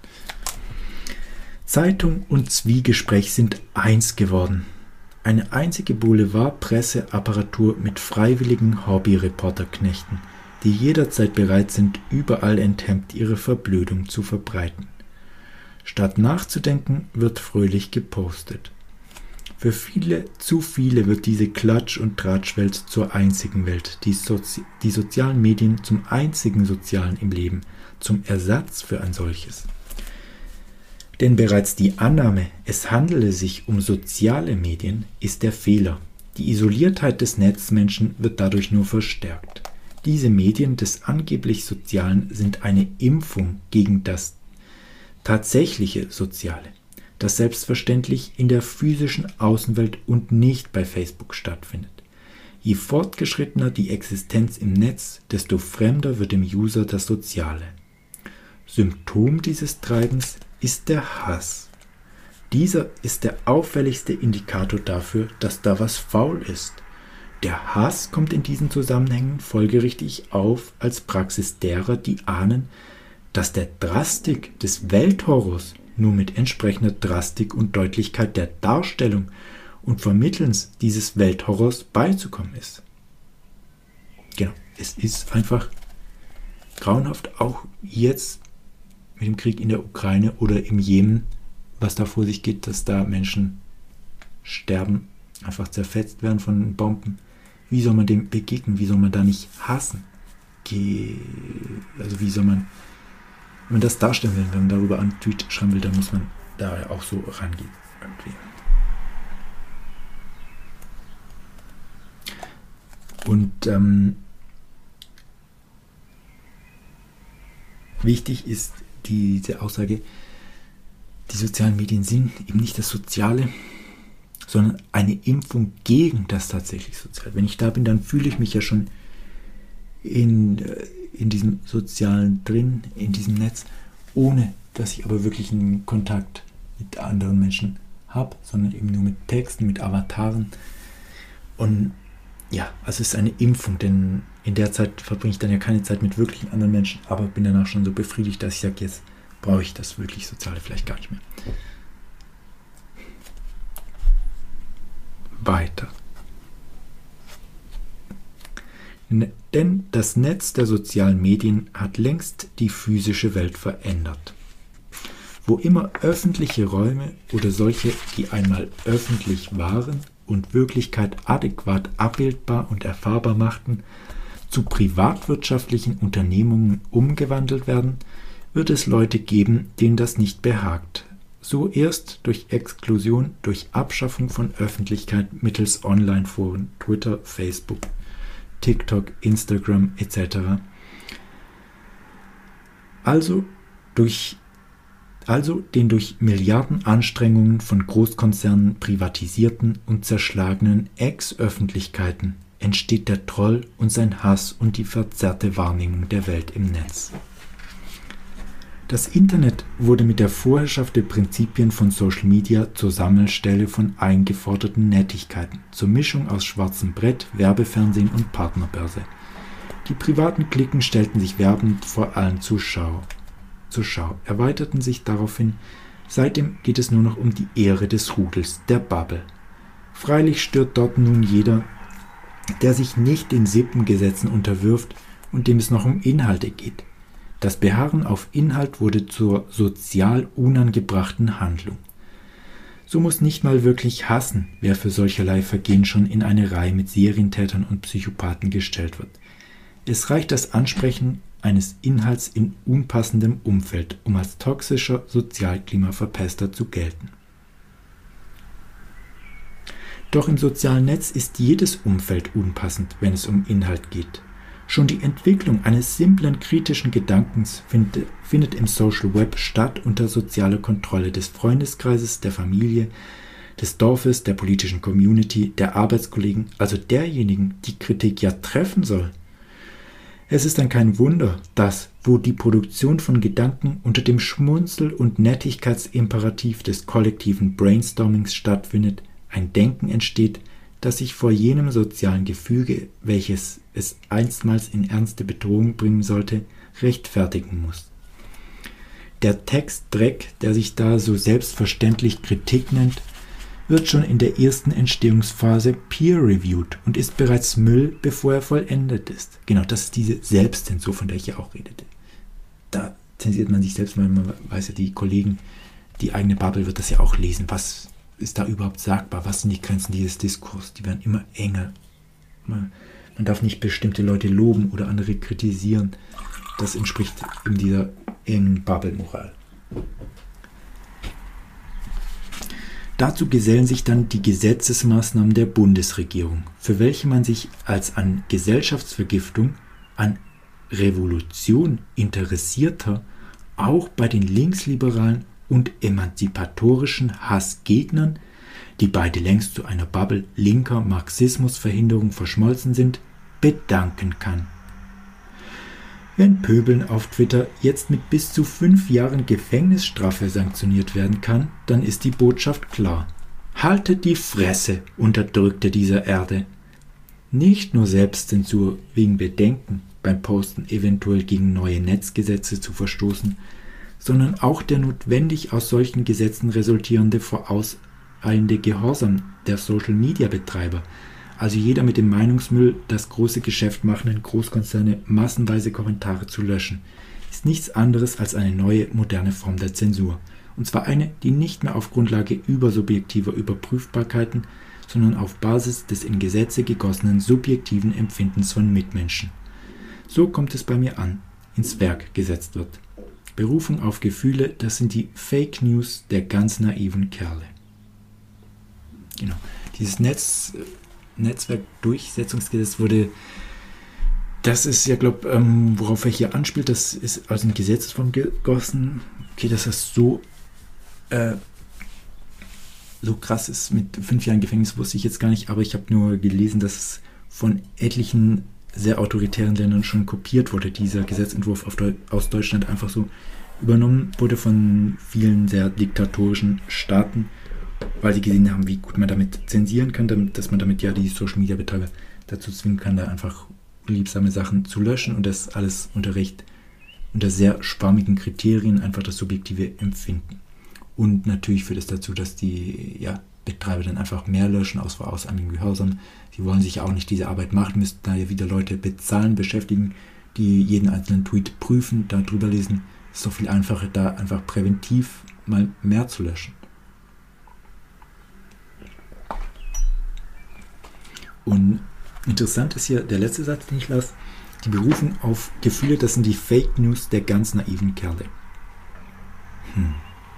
Zeitung und Zwiegespräch sind eins geworden. Eine einzige Boulevard-Presseapparatur mit freiwilligen Hobby-Reporterknechten, die jederzeit bereit sind, überall enthemmt ihre Verblödung zu verbreiten. Statt nachzudenken, wird fröhlich gepostet. Für viele, zu viele wird diese Klatsch- und Tratschwelt zur einzigen Welt, die, Sozi- die sozialen Medien zum einzigen Sozialen im Leben, zum Ersatz für ein solches. Denn bereits die Annahme, es handele sich um soziale Medien, ist der Fehler. Die Isoliertheit des Netzmenschen wird dadurch nur verstärkt. Diese Medien des angeblich Sozialen sind eine Impfung gegen das tatsächliche Soziale, das selbstverständlich in der physischen Außenwelt und nicht bei Facebook stattfindet. Je fortgeschrittener die Existenz im Netz, desto fremder wird dem User das Soziale. Symptom dieses Treibens ist der Hass. Dieser ist der auffälligste Indikator dafür, dass da was faul ist. Der Hass kommt in diesen Zusammenhängen folgerichtig auf als Praxis derer, die ahnen, dass der Drastik des Welthorrors nur mit entsprechender Drastik und Deutlichkeit der Darstellung und Vermittelns dieses Welthorrors beizukommen ist. Genau, es ist einfach grauenhaft, auch jetzt mit dem Krieg in der Ukraine oder im Jemen, was da vor sich geht, dass da Menschen sterben, einfach zerfetzt werden von Bomben. Wie soll man dem begegnen? Wie soll man da nicht hassen? Ge- Also wie soll man, wenn man das darstellen will, wenn man darüber einen Tweet schreiben will, dann muss man da auch so rangehen. Irgendwie. Und ähm, wichtig ist diese Aussage, die sozialen Medien sind eben nicht das Soziale, sondern eine Impfung gegen das tatsächlich Soziale. Wenn ich da bin, dann fühle ich mich ja schon in, in diesem Sozialen drin, in diesem Netz, ohne dass ich aber wirklich einen Kontakt mit anderen Menschen habe, sondern eben nur mit Texten, mit Avataren. Und ja, also es ist eine Impfung, denn in der Zeit verbringe ich dann ja keine Zeit mit wirklichen anderen Menschen, aber bin danach schon so befriedigt, dass ich sage, jetzt brauche ich das wirklich Soziale vielleicht gar nicht mehr. Weiter. Denn das Netz der sozialen Medien hat längst die physische Welt verändert. Wo immer öffentliche Räume oder solche, die einmal öffentlich waren und Wirklichkeit adäquat abbildbar und erfahrbar machten, zu privatwirtschaftlichen Unternehmungen umgewandelt werden, wird es Leute geben, denen das nicht behagt. So erst durch Exklusion, durch Abschaffung von Öffentlichkeit mittels Online-Foren, Twitter, Facebook, TikTok, Instagram et cetera. Also, durch, also den durch Milliardenanstrengungen von Großkonzernen privatisierten und zerschlagenen Ex-Öffentlichkeiten entsteht der Troll und sein Hass und die verzerrte Wahrnehmung der Welt im Netz. Das Internet wurde mit der Vorherrschaft der Prinzipien von Social Media zur Sammelstelle von eingeforderten Nettigkeiten, zur Mischung aus schwarzem Brett, Werbefernsehen und Partnerbörse. Die privaten Cliquen stellten sich werbend vor allen zur Schau, zur Schau, erweiterten sich daraufhin. Seitdem geht es nur noch um die Ehre des Rudels, der Bubble. Freilich stört dort nun jeder, der sich nicht den Sippengesetzen unterwirft und dem es noch um Inhalte geht. Das Beharren auf Inhalt wurde zur sozial unangebrachten Handlung. So muss nicht mal wirklich hassen, wer für solcherlei Vergehen schon in eine Reihe mit Serientätern und Psychopathen gestellt wird. Es reicht das Ansprechen eines Inhalts in unpassendem Umfeld, um als toxischer Sozialklimaverpester zu gelten. Doch im sozialen Netz ist jedes Umfeld unpassend, wenn es um Inhalt geht. Schon die Entwicklung eines simplen kritischen Gedankens findet, findet im Social Web statt unter sozialer Kontrolle des Freundeskreises, der Familie, des Dorfes, der politischen Community, der Arbeitskollegen, also derjenigen, die Kritik ja treffen soll. Es ist dann kein Wunder, dass, wo die Produktion von Gedanken unter dem Schmunzel- und Nettigkeitsimperativ des kollektiven Brainstormings stattfindet, ein Denken entsteht, das sich vor jenem sozialen Gefüge, welches es einstmals in ernste Bedrohung bringen sollte, rechtfertigen muss. Der Textdreck, der sich da so selbstverständlich Kritik nennt, wird schon in der ersten Entstehungsphase peer-reviewed und ist bereits Müll, bevor er vollendet ist. Genau, das ist diese Selbstzensur, von der ich ja auch redete. Da zensiert man sich selbst, weil man weiß ja, die Kollegen, die eigene Bubble wird das ja auch lesen. Was ist da überhaupt sagbar? Was sind die Grenzen dieses Diskurs? Die werden immer enger. Man, man darf nicht bestimmte Leute loben oder andere kritisieren. Das entspricht in dieser engen Bubble-Moral. Dazu gesellen sich dann die Gesetzesmaßnahmen der Bundesregierung, für welche man sich als an Gesellschaftsvergiftung, an Revolution interessierter, auch bei den linksliberalen und emanzipatorischen Hassgegnern, die beide längst zu einer Bubble linker Marxismusverhinderung verschmolzen sind, bedanken kann. Wenn Pöbeln auf Twitter jetzt mit bis zu fünf Jahren Gefängnisstrafe sanktioniert werden kann, dann ist die Botschaft klar. Haltet die Fresse, Unterdrückte dieser Erde. Nicht nur Selbstzensur wegen Bedenken beim Posten eventuell gegen neue Netzgesetze zu verstoßen, sondern auch der notwendig aus solchen Gesetzen resultierende vorauseilende Gehorsam der Social-Media-Betreiber, also jeder mit dem Meinungsmüll das große Geschäft machenden Großkonzerne massenweise Kommentare zu löschen, ist nichts anderes als eine neue, moderne Form der Zensur. Und zwar eine, die nicht mehr auf Grundlage übersubjektiver Überprüfbarkeiten, sondern auf Basis des in Gesetze gegossenen subjektiven Empfindens von Mitmenschen. So kommt es bei mir an, ins Werk gesetzt wird. Berufung auf Gefühle, das sind die Fake News der ganz naiven Kerle. Genau. Dieses Netz... Netzwerkdurchsetzungsgesetz wurde, das ist ja, glaube ich, ähm, worauf er hier anspielt, das ist also in Gesetzesform gegossen. Okay, dass das so, äh, so krass ist mit fünf Jahren Gefängnis, wusste ich jetzt gar nicht, aber ich habe nur gelesen, dass es von etlichen sehr autoritären Ländern schon kopiert wurde, dieser Gesetzentwurf auf Deu- aus Deutschland einfach so übernommen wurde von vielen sehr diktatorischen Staaten, weil sie gesehen haben, wie gut man damit zensieren kann, damit, dass man damit ja die Social-Media-Betreiber dazu zwingen kann, da einfach liebsame Sachen zu löschen und das alles unter recht, unter sehr sparmigen Kriterien, einfach das subjektive Empfinden. Und natürlich führt es dazu, dass die ja, Betreiber dann einfach mehr löschen, aus vorauseilendem Gehorsam. Sie wollen sich ja auch nicht diese Arbeit machen, müssten da ja wieder Leute bezahlen, beschäftigen, die jeden einzelnen Tweet prüfen, da drüber lesen. Es ist doch viel einfacher, da einfach präventiv mal mehr zu löschen. Und interessant ist hier der letzte Satz, den ich las. Die Berufung auf Gefühle, das sind die Fake News der ganz naiven Kerle. Hm.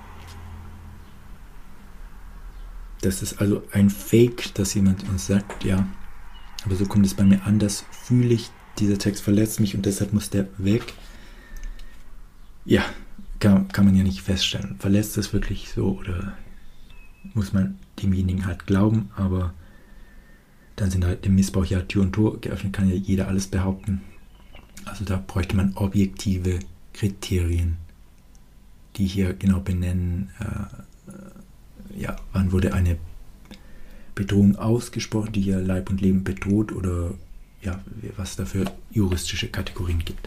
Das ist also ein Fake, dass jemand uns sagt, ja, aber so kommt es bei mir an, das fühle ich, dieser Text verletzt mich und deshalb muss der weg. Ja, kann, kann man ja nicht feststellen. Verletzt das wirklich so oder muss man demjenigen halt glauben, aber dann sind halt dem Missbrauch ja Tür und Tor geöffnet, kann ja jeder alles behaupten. Also da bräuchte man objektive Kriterien, die hier genau benennen, äh, ja, wann wurde eine Bedrohung ausgesprochen, die hier Leib und Leben bedroht oder ja, was es da für juristische Kategorien gibt.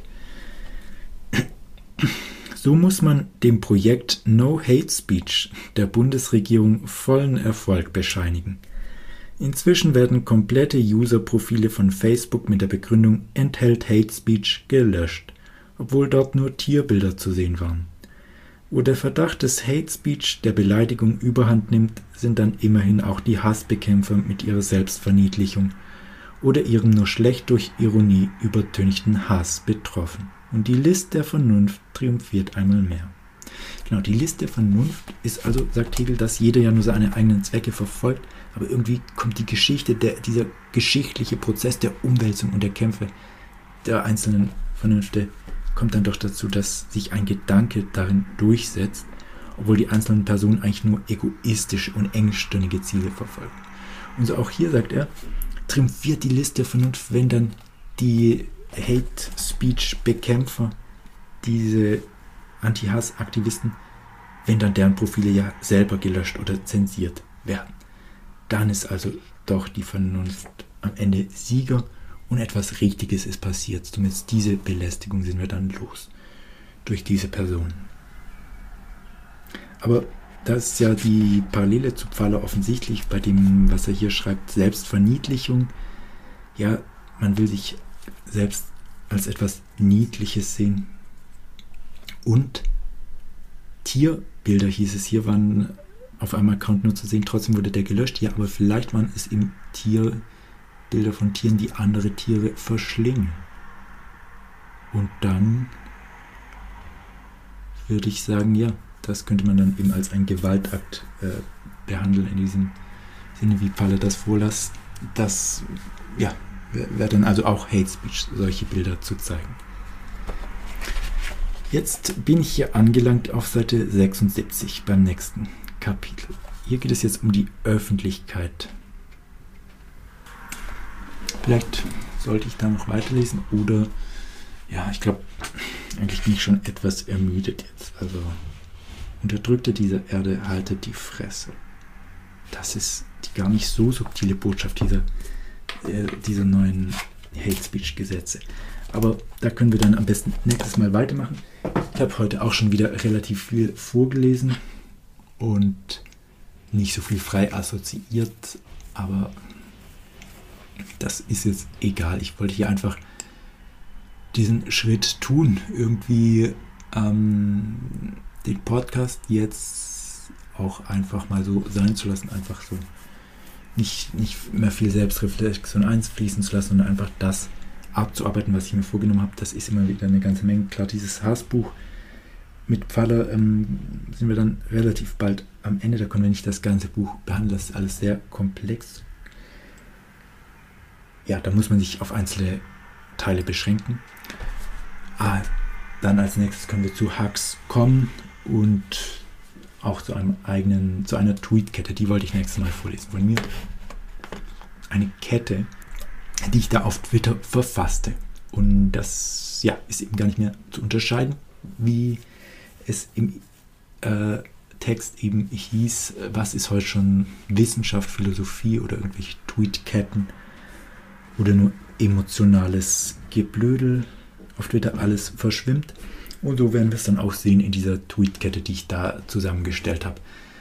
So muss man dem Projekt No Hate Speech der Bundesregierung vollen Erfolg bescheinigen. Inzwischen werden komplette User-Profile von Facebook mit der Begründung enthält Hate Speech gelöscht, obwohl dort nur Tierbilder zu sehen waren. Wo der Verdacht des Hate Speech der Beleidigung überhand nimmt, sind dann immerhin auch die Hassbekämpfer mit ihrer Selbstverniedlichung oder ihrem nur schlecht durch Ironie übertönigten Hass betroffen. Und die List der Vernunft triumphiert einmal mehr. Genau, die List der Vernunft ist also, sagt Hegel, dass jeder ja nur seine eigenen Zwecke verfolgt, aber irgendwie kommt die Geschichte, der, dieser geschichtliche Prozess der Umwälzung und der Kämpfe der einzelnen Vernünfte kommt dann doch dazu, dass sich ein Gedanke darin durchsetzt, obwohl die einzelnen Personen eigentlich nur egoistische und engstirnige Ziele verfolgen. Und so auch hier sagt er, triumphiert die List der Vernunft, wenn dann die Hate-Speech-Bekämpfer, diese Anti-Hass-Aktivisten, wenn dann deren Profile ja selber gelöscht oder zensiert werden. Dann ist also doch die Vernunft am Ende Sieger und etwas Richtiges ist passiert. Zumindest diese Belästigung sind wir dann los durch diese Person. Aber da ist ja die Parallele zu Pfahler offensichtlich bei dem, was er hier schreibt, Selbstverniedlichung. Ja, man will sich selbst als etwas Niedliches sehen. Und Tierbilder, hieß es hier, waren auf einem Account nur zu sehen, trotzdem wurde der gelöscht. Ja, aber vielleicht waren es eben Tierbilder von Tieren, die andere Tiere verschlingen. Und dann würde ich sagen, ja, das könnte man dann eben als einen Gewaltakt äh, behandeln in diesem Sinne, wie Pfaller das vorlässt. Das ja, wäre dann also auch Hate Speech, solche Bilder zu zeigen. Jetzt bin ich hier angelangt auf Seite sechsundsiebzig beim nächsten Kapitel. Hier geht es jetzt um die Öffentlichkeit. Vielleicht sollte ich da noch weiterlesen oder, ja, ich glaube, eigentlich bin ich schon etwas ermüdet jetzt. Also, Unterdrückte dieser Erde, haltet die Fresse. Das ist die gar nicht so subtile Botschaft dieser, äh, dieser neuen Hate Speech Gesetze. Aber da können wir dann am besten nächstes Mal weitermachen. Ich habe heute auch schon wieder relativ viel vorgelesen und nicht so viel frei assoziiert, aber das ist jetzt egal. Ich wollte hier einfach diesen Schritt tun, irgendwie ähm, den Podcast jetzt auch einfach mal so sein zu lassen, einfach so nicht, nicht mehr viel Selbstreflexion einfließen zu lassen, sondern einfach das abzuarbeiten, was ich mir vorgenommen habe. Das ist immer wieder eine ganze Menge. Klar, dieses Hassbuch mit Pfaller ähm, sind wir dann relativ bald am Ende. Da können wir nicht das ganze Buch behandeln. Das ist alles sehr komplex. Ja, da muss man sich auf einzelne Teile beschränken. Ah, dann als nächstes können wir zu Hacks kommen und auch zu einem eigenen, zu einer Tweetkette. Die wollte ich nächstes Mal vorlesen von mir. Eine Kette, die ich da auf Twitter verfasste. Und das ja, ist eben gar nicht mehr zu unterscheiden, wie es im äh, Text eben hieß, was ist heute schon Wissenschaft, Philosophie oder irgendwelche Tweetketten oder nur emotionales Geblödel. Auf Twitter alles verschwimmt. Und so werden wir es dann auch sehen in dieser Tweetkette, die ich da zusammengestellt habe.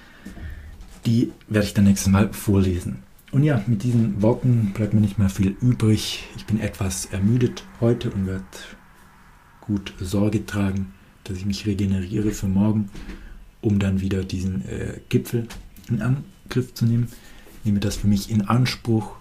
Die werde ich dann nächstes Mal vorlesen. Und ja, mit diesen Worten bleibt mir nicht mehr viel übrig. Ich bin etwas ermüdet heute und werde gut Sorge tragen, dass ich mich regeneriere für morgen, um dann wieder diesen äh, Gipfel in Angriff zu nehmen. Ich nehme das für mich in Anspruch,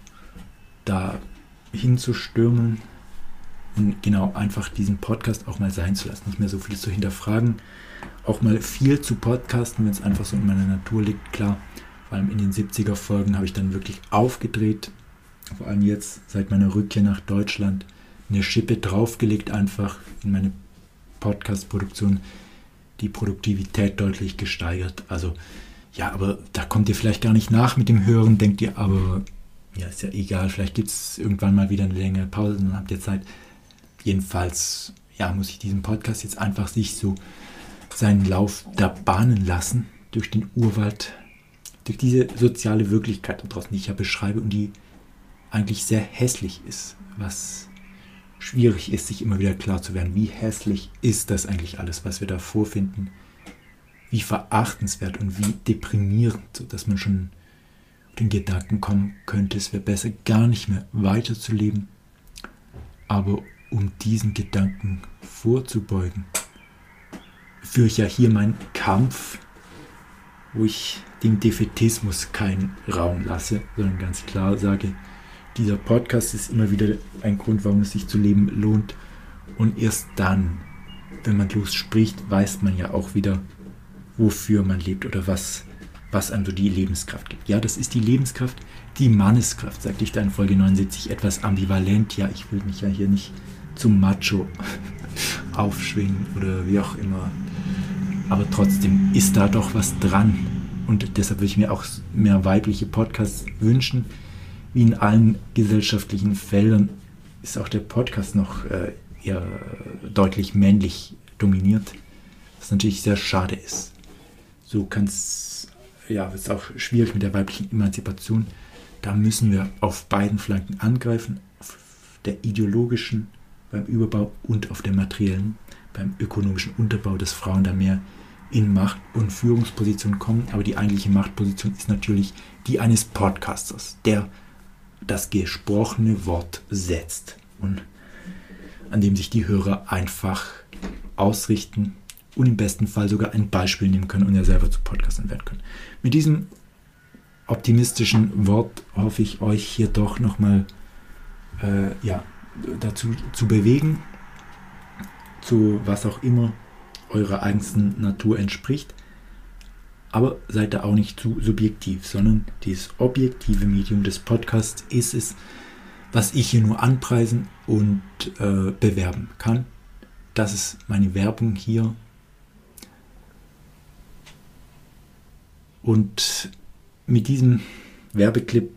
da hinzustürmen und genau einfach diesen Podcast auch mal sein zu lassen, nicht mehr so viel zu hinterfragen, auch mal viel zu podcasten, wenn es einfach so in meiner Natur liegt, klar. Vor allem in den siebziger Folgen habe ich dann wirklich aufgedreht, vor allem jetzt seit meiner Rückkehr nach Deutschland eine Schippe draufgelegt, einfach in meine Podcast-Produktion, die Produktivität deutlich gesteigert. Also ja, aber da kommt ihr vielleicht gar nicht nach mit dem Hören, denkt ihr, aber ja, ist ja egal, vielleicht gibt es irgendwann mal wieder eine längere Pause, dann habt ihr Zeit. Jedenfalls, ja, muss ich diesen Podcast jetzt einfach sich so seinen Lauf da bahnen lassen, durch den Urwald, durch diese soziale Wirklichkeit da draußen, die ich ja beschreibe und die eigentlich sehr hässlich ist, was schwierig ist, sich immer wieder klar zu werden, wie hässlich ist das eigentlich alles, was wir da vorfinden, wie verachtenswert und wie deprimierend, sodass man schon auf den Gedanken kommen könnte, es wäre besser, gar nicht mehr weiterzuleben. Aber um diesen Gedanken vorzubeugen, führe ich ja hier meinen Kampf, wo ich dem Defätismus keinen Raum lasse, sondern ganz klar sage, dieser Podcast ist immer wieder ein Grund, warum es sich zu leben lohnt. Und erst dann, wenn man losspricht, weiß man ja auch wieder, wofür man lebt oder was, was einem so die Lebenskraft gibt. Ja, das ist die Lebenskraft, die Manneskraft, sagte ich da in Folge neunundsiebzig, etwas ambivalent. Ja, ich will mich ja hier nicht zum Macho aufschwingen oder wie auch immer. Aber trotzdem ist da doch was dran. Und deshalb würde ich mir auch mehr weibliche Podcasts wünschen. Wie in allen gesellschaftlichen Feldern ist auch der Podcast noch äh, eher deutlich männlich dominiert, was natürlich sehr schade ist. So kann es, ja, ist auch schwierig mit der weiblichen Emanzipation. Da müssen wir auf beiden Flanken angreifen, auf der ideologischen, beim Überbau und auf der materiellen, beim ökonomischen Unterbau, dass Frauen da mehr in Macht- und Führungspositionen kommen. Aber die eigentliche Machtposition ist natürlich die eines Podcasters, der das gesprochene Wort setzt und an dem sich die Hörer einfach ausrichten und im besten Fall sogar ein Beispiel nehmen können und ja selber zu Podcastern werden können. Mit diesem optimistischen Wort hoffe ich euch hier doch nochmal äh, ja, dazu zu bewegen, zu was auch immer eurer eigensten Natur entspricht. Aber seid da auch nicht zu subjektiv, sondern dieses objektive Medium des Podcasts ist es, was ich hier nur anpreisen und äh, bewerben kann. Das ist meine Werbung hier. Und mit diesem Werbeclip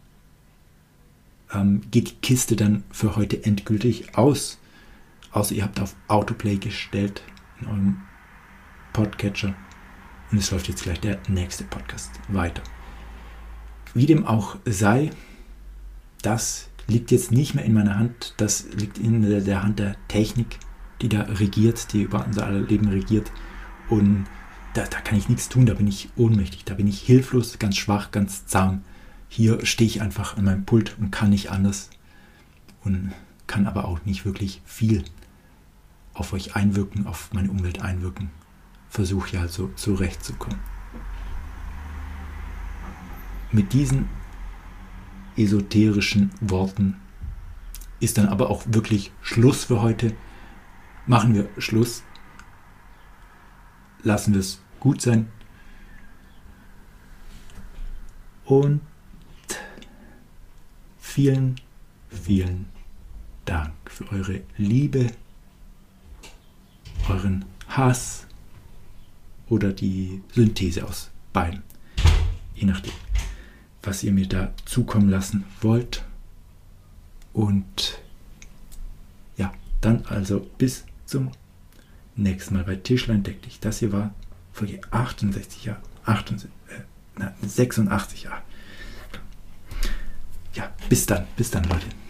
ähm, geht die Kiste dann für heute endgültig aus. Außer ihr habt auf Autoplay gestellt in eurem Podcatcher. Und es läuft jetzt gleich der nächste Podcast weiter. Wie dem auch sei, das liegt jetzt nicht mehr in meiner Hand. Das liegt in der Hand der Technik, die da regiert, die über unser aller Leben regiert. Und da, da kann ich nichts tun, da bin ich ohnmächtig, da bin ich hilflos, ganz schwach, ganz zahm. Hier stehe ich einfach an meinem Pult und kann nicht anders. Und kann aber auch nicht wirklich viel auf euch einwirken, auf meine Umwelt einwirken. Versuche ja also zurechtzukommen. Mit diesen esoterischen Worten ist dann aber auch wirklich Schluss für heute. Machen wir Schluss. Lassen wir es gut sein. Und vielen, vielen Dank für eure Liebe, euren Hass oder die Synthese aus beidem. Je nachdem, was ihr mir da zukommen lassen wollt. Und ja, dann also bis zum nächsten Mal bei Tischlein deck dich. Das hier war Folge achtundsechzig, ja, achtundsiebzig, äh, na, sechsundachtzig, ja. Ja, bis dann, bis dann, Leute.